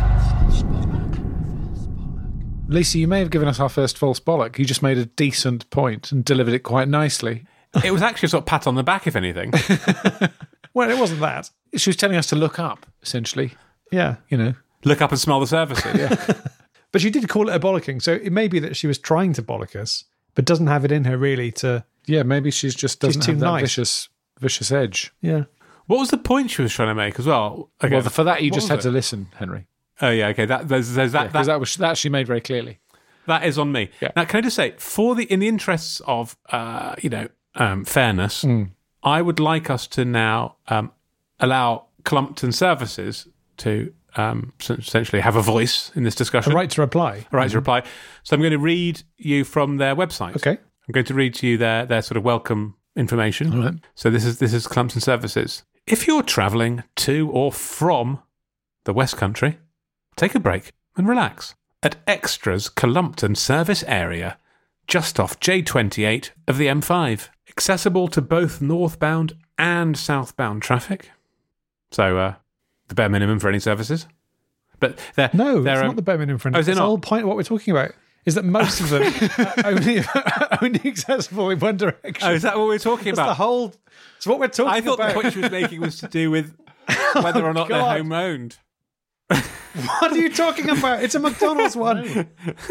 Lisa, you may have given us our first false bollock. You just made a decent point and delivered it quite nicely. It was actually a sort of pat on the back, if anything. Well, it wasn't that. She was telling us to look up, essentially. Yeah. You know. Look up and smell the services. But she did call it a bollocking, so it may be that she was trying to bollock us, but doesn't have it in her really to... Yeah, maybe she just doesn't too have that nice. vicious edge. Yeah. What was the point she was trying to make as well? Okay. Well, for that, you What just was had it? to listen, Henry. Oh, yeah, okay. There's that. Because that she made very clearly. That is on me. Yeah. Now, can I just say, in the interests of fairness, I would like us to now allow Columpton Services to essentially have a voice in this discussion. A right to reply. A right to reply. So I'm going to read you from their website. Okay. I'm going to read to you their sort of welcome information. All right. So this is Cullompton Services. If you're travelling to or from the West Country, take a break and relax at Extras Cullompton Service Area, just off J28 of the M5. Accessible to both northbound and southbound traffic. So the bare minimum for any services. But it's not the bare minimum for is it the not? whole point of what we're talking about is that most of them are only accessible in one direction. Oh, is that what we're talking about? It's what we're talking about. I thought the point she was making was to do with whether or not they're God. home owned. What are you talking about? It's a McDonald's one.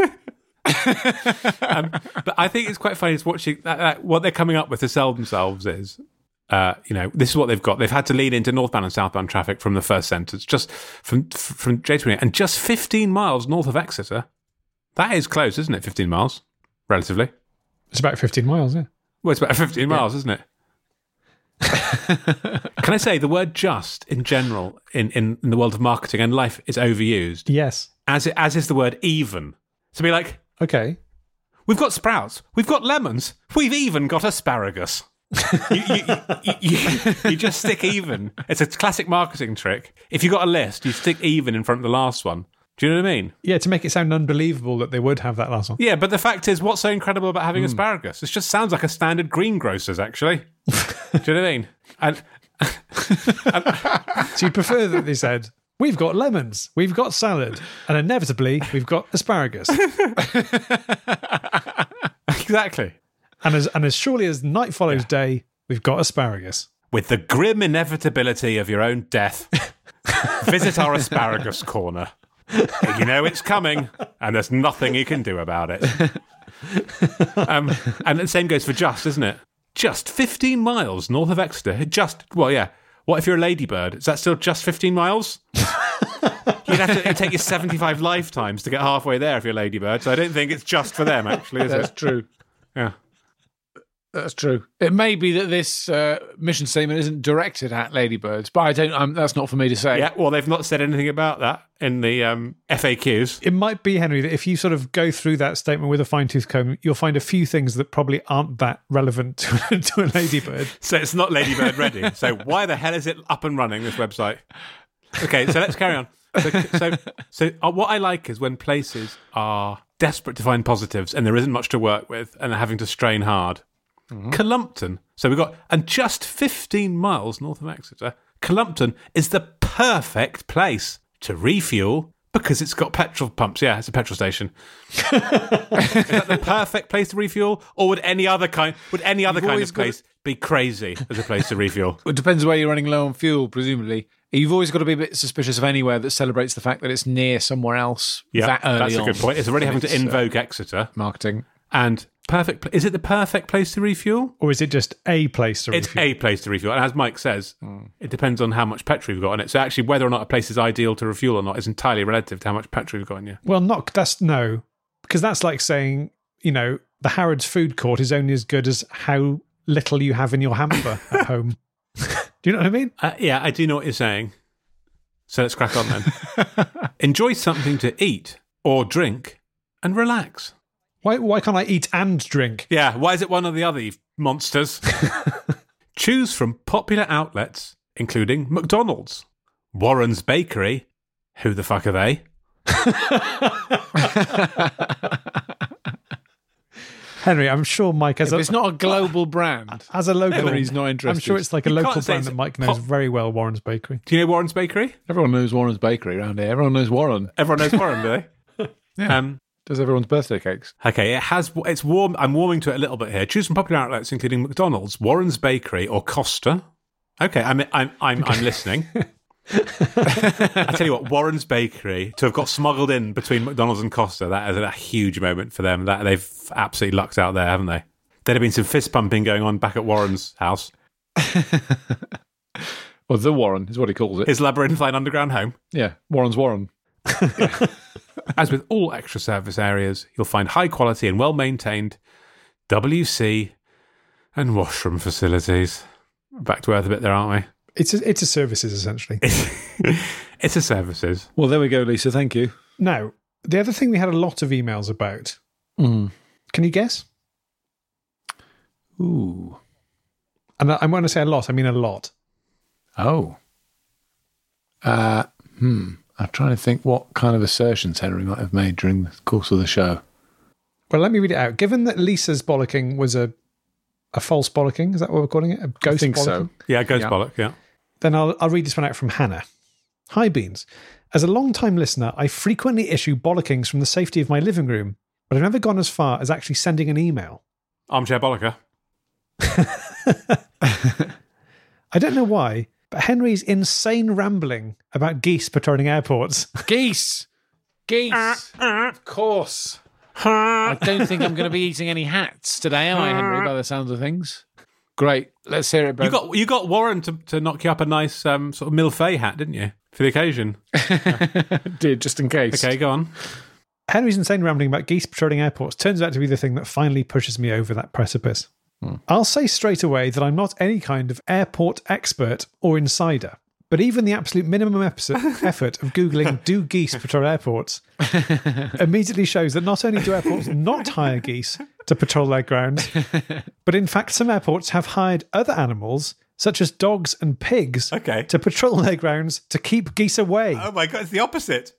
But I think it's quite funny is watching what they're coming up with to sell themselves is, this is what they've got. They've had to lean into northbound and southbound traffic from the first sentence, just from J28, and just 15 miles north of Exeter. That is close, isn't it? 15 miles, relatively. It's about 15 miles, yeah. Well, it's about 15 miles, isn't it? Can I say the word "just" in general in the world of marketing and life is overused? Yes. As is the word "even." To be like, Okay. we've got sprouts, we've got lemons, we've even got asparagus. you just stick even. It's a classic marketing trick. If you've got a list, you stick even in front of the last one. Do you know what I mean? Yeah, to make it sound unbelievable that they would have that last one. Yeah, but the fact is, what's so incredible about having asparagus? It just sounds like a standard greengrocer's, actually. Do you know what I mean? So you prefer that they said, we've got lemons, we've got salad, and inevitably we've got asparagus. Exactly. And as surely as night follows day, we've got asparagus. With the grim inevitability of your own death, visit our asparagus corner. You know it's coming, and there's nothing you can do about it. And the same goes for just, isn't it? Just 15 miles north of Exeter. What if you're a ladybird? Is that still just 15 miles? It'd take you 75 lifetimes to get halfway there if you're a ladybird, so I don't think it's just for them, actually, is That's it? true. Yeah. That's true. It may be that this mission statement isn't directed at ladybirds, but I don't. That's not for me to say. Yeah, well, they've not said anything about that in the FAQs. It might be, Henry, that if you sort of go through that statement with a fine-tooth comb, you'll find a few things that probably aren't that relevant to a ladybird. So it's not ladybird ready. So why the hell is it up and running, this website? Okay, so let's carry on. So what I like is when places are desperate to find positives and there isn't much to work with and they're having to strain hard. Cullompton. So we've got, and just 15 miles north of Exeter, Cullompton is the perfect place to refuel because it's got petrol pumps. Yeah, it's a petrol station. Is that the perfect place to refuel, or would any other kind of place be crazy as a place to refuel? It depends where you're running low on fuel, presumably. You've always got to be a bit suspicious of anywhere that celebrates the fact that it's near somewhere else. Yeah, that early that's a good on. point. It's already having to invoke Exeter. Marketing. And is it the perfect place to refuel? Or is it just a place to It's refuel? a place to refuel. And as Mike says, it depends on how much petrol you've got in it. So actually, whether or not a place is ideal to refuel or not is entirely relative to how much petrol you've got in you. Well, no, because that's like saying, the Harrods food court is only as good as how little you have in your hamper at home. Do you know what I mean? Yeah, I do know what you're saying. So let's crack on then. Enjoy something to eat or drink and relax. Why can't I eat and drink? Yeah, why is it one or the other, you monsters? Choose from popular outlets, including McDonald's, Warren's Bakery. Who the fuck are they? Henry, I'm sure Mike has If it's not a global brand, as a local. Henry's not interested. I'm sure it's like a You local can't say brand it's that Mike knows very well, Warren's Bakery. Do you know Warren's Bakery? Everyone knows Warren's Bakery around here. Everyone knows Warren. Everyone knows Warren, do they? Yeah. Does everyone's birthday cakes. Okay, it's warm. I'm warming to it a little bit here. Choose from popular outlets including McDonald's, Warren's Bakery, or Costa. Okay, I'm listening. I tell you what, Warren's Bakery to have got smuggled in between McDonald's and Costa, that is a huge moment for them. That they've absolutely lucked out there, haven't they? There'd have been some fist pumping going on back at Warren's house. Well, the Warren is what he calls it. His labyrinthine underground home. Yeah, Warren's Warren. As with all extra service areas, you'll find high quality and well maintained WC and washroom facilities. Back to earth a bit there, aren't we? It's a services essentially. It's a services. Well, there we go, Lisa. Thank you. Now, the other thing we had a lot of emails about. Mm. Can you guess? Ooh. And I want to say a lot. I mean a lot. Oh. I'm trying to think what kind of assertions Henry might have made during the course of the show. Well, let me read it out. Given that Lisa's bollocking was a false bollocking, is that what we're calling it? A ghost I think bollocking? so. Yeah, ghost Yeah. bollock, yeah. Then I'll read this one out from Hannah. Hi, Beans. As a long-time listener, I frequently issue bollockings from the safety of my living room, but I've never gone as far as actually sending an email. Armchair bollocker. I don't know why, but Henry's insane rambling about geese patrolling airports. Geese! Geese! Of course. I don't think I'm going to be eating any hats today, am I, Henry, by the sounds of things? Great. Let's hear it, Ben. You got Warren to knock you up a nice sort of milfay hat, didn't you? For the occasion. Did, just in case. Okay, go on. Henry's insane rambling about geese patrolling airports turns out to be the thing that finally pushes me over that precipice. I'll say straight away that I'm not any kind of airport expert or insider, but even the absolute minimum effort of Googling do geese patrol airports immediately shows that not only do airports not hire geese to patrol their grounds, but in fact some airports have hired other animals, such as dogs and pigs, to patrol their grounds to keep geese away. Oh my God, it's the opposite.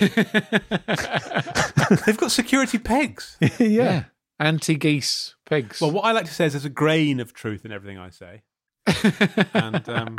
They've got security pegs. Yeah. Anti-geese pigs. Well, what I like to say is there's a grain of truth in everything I say. And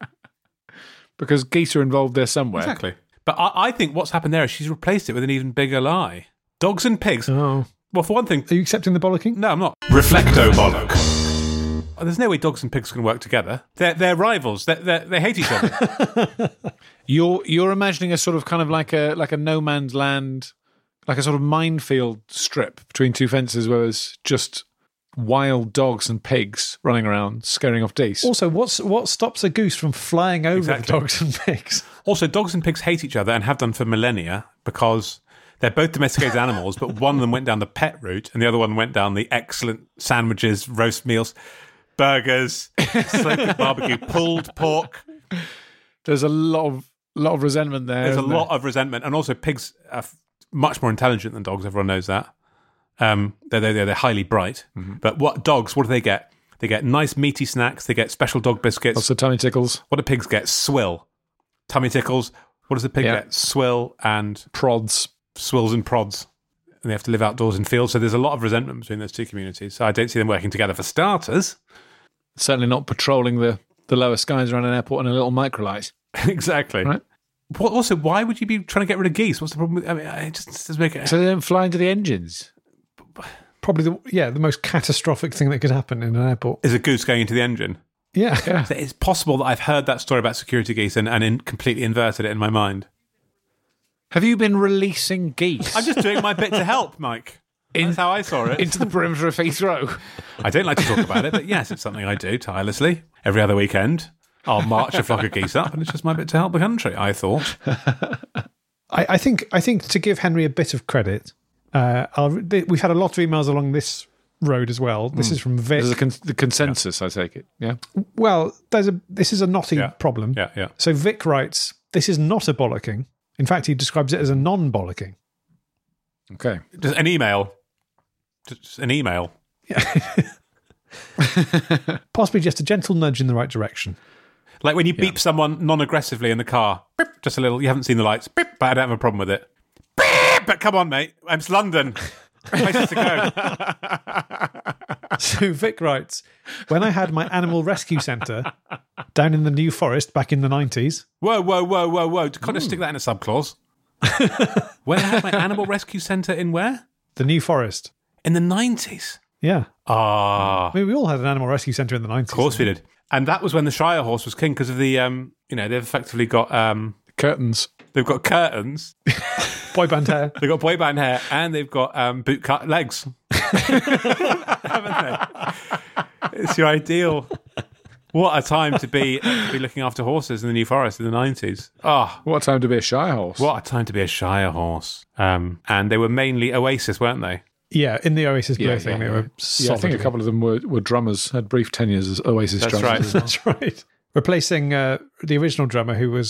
because geese are involved there somewhere. Exactly. But I think what's happened there is she's replaced it with an even bigger lie. Dogs and pigs. Oh. Well, for one thing... Are you accepting the bollocking? No, I'm not. Reflecto bollock. There's no way dogs and pigs can work together. They're rivals. They hate each other. You're imagining a sort of kind of like a no man's land, like a sort of minefield strip between two fences where there's just wild dogs and pigs running around scaring off geese. Also, what stops a goose from flying over Exactly. the dogs and pigs? Also, dogs and pigs hate each other and have done for millennia because they're both domesticated animals, but one of them went down the pet route and the other one went down the excellent sandwiches, roast meals, burgers, slow cooked barbecue, pulled pork. There's a lot of resentment there. There's a isn't there? lot of resentment. And also pigs are much more intelligent than dogs. Everyone knows that. They're highly bright. Mm-hmm. But what do they get? They get nice meaty snacks. They get special dog biscuits. Also tummy tickles. What do pigs get? Swill. Tummy tickles. What does the pig get? Swill and prods. Swills and prods. And they have to live outdoors in fields. So there's a lot of resentment between those two communities. So I don't see them working together for starters. Certainly not patrolling the lower skies around an airport in a little microlight. Exactly. Right. Also, why would you be trying to get rid of geese? What's the problem with... I mean, it just doesn't make it... So they don't fly into the engines. Probably the most catastrophic thing that could happen in an airport. Is a goose going into the engine? Yeah. So it's possible that I've heard that story about security geese and completely inverted it in my mind. Have you been releasing geese? I'm just doing my bit to help, Mike. That's how I saw it. Into the perimeter of Heathrow. I don't like to talk about it, but yes, it's something I do tirelessly. Every other weekend, I'll march a flock of geese up, and it's just my bit to help the country, I thought. I think to give Henry a bit of credit, we've had a lot of emails along this road as well. This is from Vic. This is the consensus, I take it. Yeah. Well, this is a knotty problem. Yeah. So Vic writes, this is not a bollocking. In fact, he describes it as a non-bollocking. Okay. Just an email. Just an email. Possibly just a gentle nudge in the right direction. Like when you beep someone non-aggressively in the car. Beep, just a little, you haven't seen the lights. Beep, but I don't have a problem with it. Beep, but come on, mate. It's London. Places to go. So Vic writes, when I had my animal rescue centre down in the New Forest back in the 90s. Whoa. Can't just stick that in a subclause. When I had my animal rescue centre in where? The New Forest. In the 90s. Yeah. Ah. I mean, we all had an animal rescue centre in the 90s. Of course we did. And that was when the Shire horse was king because of the, they've effectively got... curtains. They've got curtains. Boy band hair. They've got boy band hair and they've got boot cut legs. Haven't they? It's your ideal. What a time to be looking after horses in the New Forest in the 90s. Oh, what a time to be a Shire horse. What a time to be a Shire horse. And they were mainly Oasis, weren't they? Yeah, in the Oasis Blue thing, they were I think a couple of them were drummers, had brief tenures as Oasis drummers. Right. That's right. Replacing the original drummer who was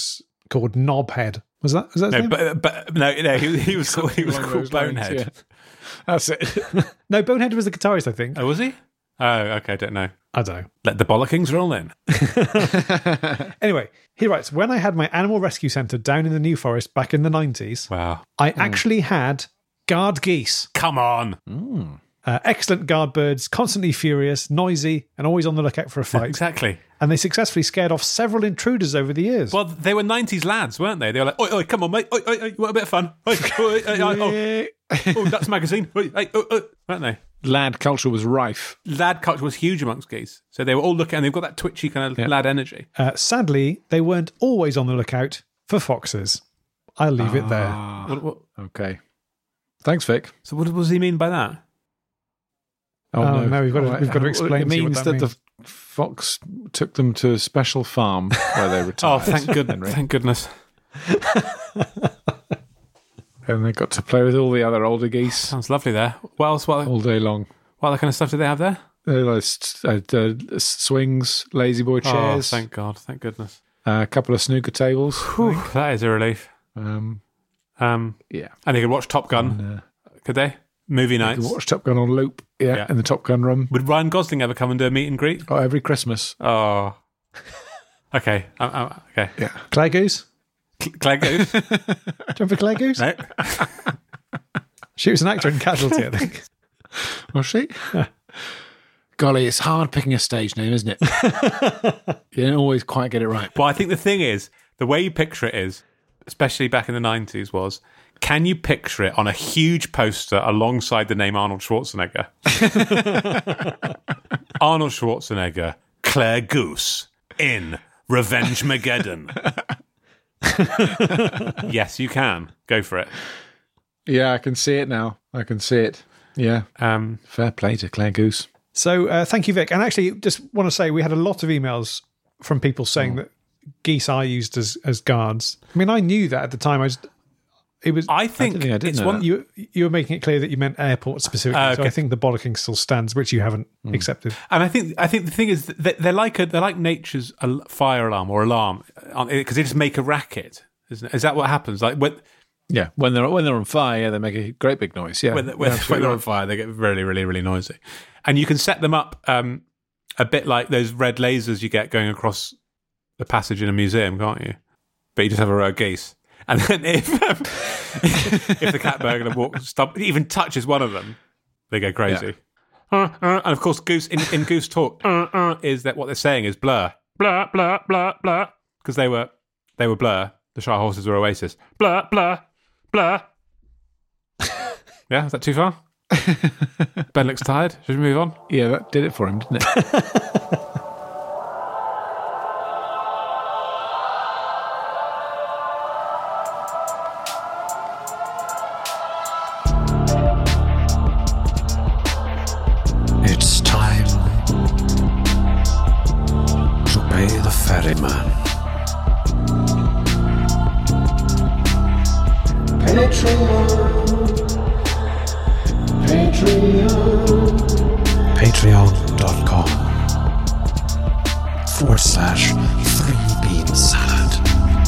called Knobhead. Was that his No, name? but no, he was called Along called those lines, Bonehead. yeah. That's it. No, Bonehead was the guitarist, I think. Oh, was he? Oh, okay, I don't know. I don't know. Let the bollockings roll in. Anyway, he writes, when I had my animal rescue centre down in the New Forest back in the 90s, Wow. I actually had guard geese. Come on. Excellent guard birds, constantly furious, noisy, and always on the lookout for a fight. Exactly. And they successfully scared off several intruders over the years. Well, they were 90s lads, weren't they? They were like, oi, oi, come on, mate. Oi, oi, oi, you want a bit of fun? Oi, oi, oi, oi, oh, that's a magazine. Oi, oi, oi, oi. Weren't they? Lad culture was rife. Lad culture was huge amongst geese. So they were all looking, and they've got that twitchy kind of lad energy. Sadly, they weren't always on the lookout for foxes. I'll leave it there. What, Okay. Thanks, Vic. so what does he mean by that? Oh, no, we've got to- All we've got to explain It to you what means that that the fox took them to a special farm where they Oh, retired. thank goodness. Henry. Thank goodness. And they got to play with all the other older geese Sounds lovely there. What else? What all day long. other kind of stuff do they have there? Swings, lazy boy chairs, Oh, thank God. Thank goodness. a couple of snooker tables. Whew, that is a relief. Yeah. And they could watch Top Gun. Could they? Movie You nights. can watch Top Gun on loop. Yeah, in the Top Gun room. Would Ryan Gosling ever come and do a meet and greet? Oh, every Christmas. Oh. Okay. Okay. Yeah. Claire Goose? Claire Goose? Do you remember Claire Goose? No. She was an actor in Casualty, I think. Was she? Golly, it's hard picking a stage name, isn't it? You don't always quite get it right. Well, I think the thing is, the way you picture it is, especially back in the 90s, was can you picture it on a huge poster alongside the name Arnold Schwarzenegger? Arnold Schwarzenegger, Claire Goose, in Revenge-mageddon. Yes, you can. Go for it. Yeah, I can see it now. I can see it. Yeah. Fair play to Claire Goose. So thank you, Vic. And actually, just want to say we had a lot of emails from people saying that geese are used as guards. I mean, I knew that at the time. I think I did it's know one. that. You were making it clear that you meant airport specifically. So Okay. I think the bollocking still stands, which you haven't accepted. And I think the thing is that they're like nature's fire alarm or alarm because they just make a racket. Isn't it? Is that what happens? Like when Yeah, when they're on fire, they make a great big noise. Yeah, when they're on fire, they get really, really, really noisy. And you can set them up a bit like those red lasers you get going across the passage in a museum, can't you? But you just have a row of geese. And then if the cat burglar even touches one of them, they go crazy. And of course, goose in goose talk is that what they're saying is blur, blur, blur, blur, blur, because they were blur. The Shire horses were Oasis. Blur, blur, blur. Yeah, is that too far? Ben looks tired. Should we move on? yeah, that did it for him, didn't it? It's time to pay the ferryman. Patreon.com/3bean salad.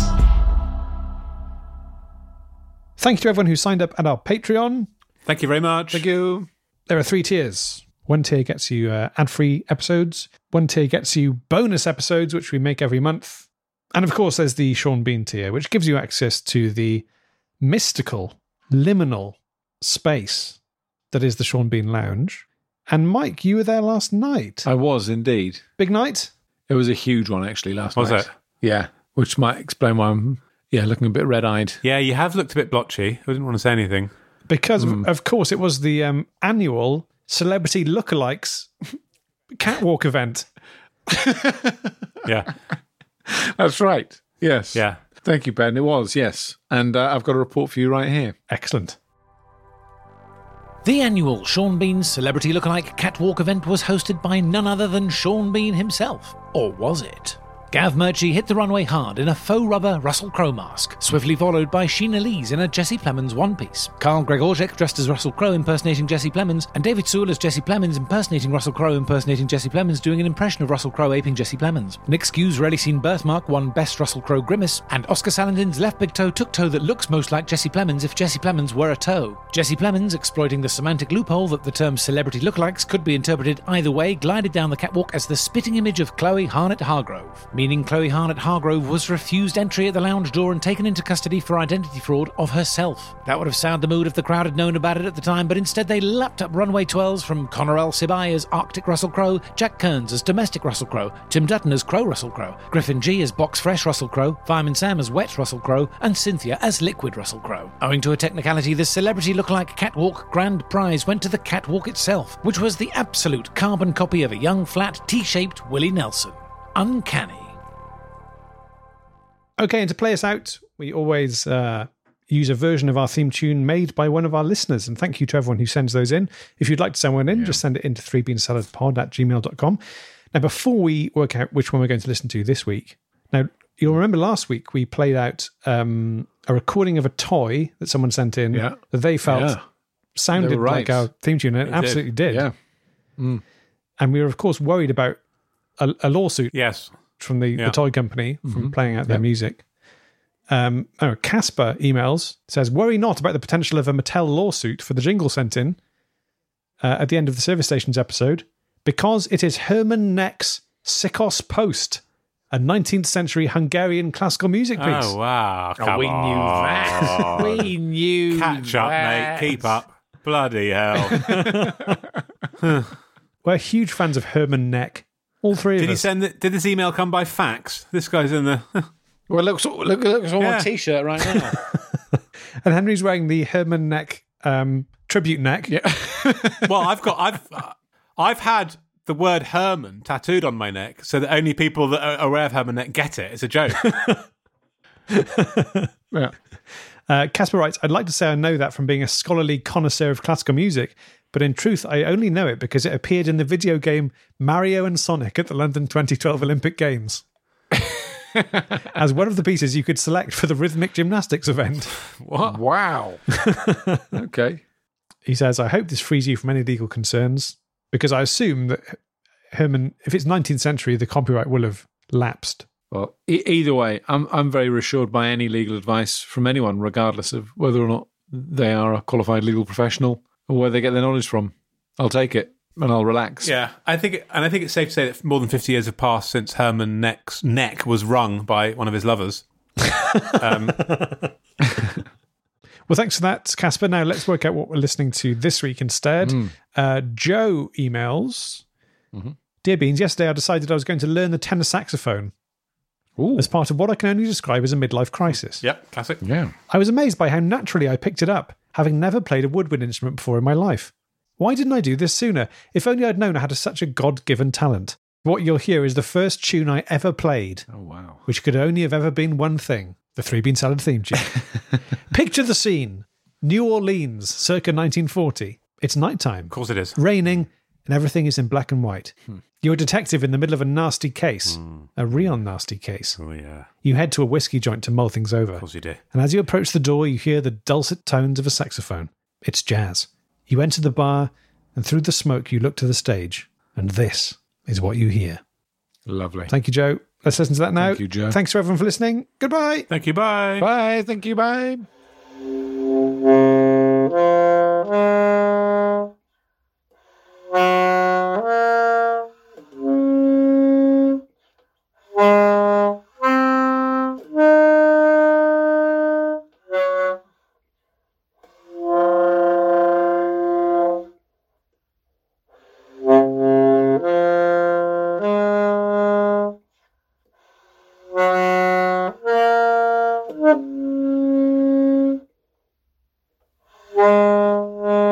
Thank you to everyone who signed up at our Patreon. Thank you very much. Thank you. There are 3 tiers. One tier gets you ad-free episodes. One tier gets you bonus episodes, which we make every month. And of course, there's the Sean Bean tier, which gives you access to the mystical, liminal space that is the Sean Bean Lounge. And Mike, you were there last night. I was indeed. Big night? It was a huge one actually last Was night. it? Yeah, which might explain why I'm looking a bit red-eyed. Yeah, you have looked a bit blotchy. I didn't want to say anything. Because, of course, it was the annual Celebrity Lookalikes catwalk event. Yeah, That's right. Yes. yeah. Thank you, Ben. It was, yes. And I've got a report for you right here. Excellent. The annual Sean Bean Celebrity Lookalike Catwalk event was hosted by none other than Sean Bean himself. Or was it? Gav Murchie hit the runway hard in a faux rubber Russell Crowe mask, swiftly followed by Sheena Lees in a Jesse Plemons one-piece. Carl Gregorczyk dressed as Russell Crowe impersonating Jesse Plemons, and David Sewell as Jesse Plemons impersonating Russell Crowe impersonating Jesse Plemons, doing an impression of Russell Crowe aping Jesse Plemons. Nick Skew's Rarely Seen Birthmark won Best Russell Crowe Grimace, and Oscar Salandin's Left Big Toe Took Toe that looks most like Jesse Plemons if Jesse Plemons were a toe. Jesse Plemons, exploiting the semantic loophole that the term celebrity lookalikes could be interpreted either way, glided down the catwalk as the spitting image of Chloe Harnett Hargrove, meaning Chloe Harnett Hargrove was refused entry at the lounge door and taken into custody for identity fraud of herself. That would have soured the mood if the crowd had known about it at the time, but instead they lapped up runway 12s from Conor L. Sibai as Arctic Russell Crowe, Jack Kearns as Domestic Russell Crowe, Tim Dutton as Crow Russell Crowe, Griffin G as Box Fresh Russell Crowe, Fireman Sam as Wet Russell Crowe, and Cynthia as Liquid Russell Crowe. Owing to a technicality, the celebrity lookalike catwalk grand prize went to the catwalk itself, which was the absolute carbon copy of a young, flat, T-shaped Willie Nelson. Uncanny. Okay, and to play us out, we always use a version of our theme tune made by one of our listeners. And thank you to everyone who sends those in. If you'd like to send one in, just send it into 3beansaladpod@gmail.com. Now, before we work out which one we're going to listen to this week, now, you'll remember last week we played out a recording of a toy that someone sent in that they felt sounded like our theme tune, and it absolutely did. Yeah. Mm. And we were, of course, worried about a lawsuit from the toy company from playing out their music. Casper emails, says, worry not about the potential of a Mattel lawsuit for the jingle sent in at the end of the Service Stations episode, because it is Herman Neck's Sikos Post, a 19th century Hungarian classical music piece. Oh, wow. We knew that. We knew Catch up, mate. Keep up. Bloody hell. We're huge fans of Herman Neck. All three of us. Did this email come by fax? This guy's in the... Well, it looks on my T-shirt right now. And Henry's wearing the Herman Neck tribute neck. Yeah. Well, I've had the word Herman tattooed on my neck, so that only people that are aware of Herman Neck get it. It's a joke. Yeah. Casper writes, I'd like to say I know that from being a scholarly connoisseur of classical music, but in truth, I only know it because it appeared in the video game Mario and Sonic at the London 2012 Olympic Games. As one of the pieces you could select for the rhythmic gymnastics event. What? Wow. Okay. He says, I hope this frees you from any legal concerns, because I assume that Herman, if it's 19th century, the copyright will have lapsed. Well, either way, I'm very reassured by any legal advice from anyone, regardless of whether or not they are a qualified legal professional or where they get their knowledge from. I'll take it and I'll relax. Yeah, I think it's safe to say that more than 50 years have passed since Herman Neck's neck was wrung by one of his lovers. Well, thanks for that, Casper. Now let's work out what we're listening to this week instead. Joe emails, Dear Beans, yesterday I decided I was going to learn the tenor saxophone. Ooh. As part of what I can only describe as a midlife crisis. Yep, classic. Yeah. I was amazed by how naturally I picked it up, having never played a woodwind instrument before in my life. Why didn't I do this sooner? If only I'd known I had such a God-given talent. What you'll hear is the first tune I ever played. Oh, wow. Which could only have ever been one thing. The Three Bean Salad theme tune. Picture the scene. New Orleans, circa 1940. It's nighttime. Of course it is. Raining, and everything is in black and white. You're a detective in the middle of a nasty case. A real nasty case. Oh, yeah. You head to a whiskey joint to mull things over. Of course you do. And as you approach the door, you hear the dulcet tones of a saxophone. It's jazz. You enter the bar, and through the smoke you look to the stage. And this is what you hear. Lovely. Thank you, Joe. Let's listen to that now. Thank you, Joe. Thanks for everyone for listening. Goodbye. Thank you, bye. Bye. Thank you, bye. Wow.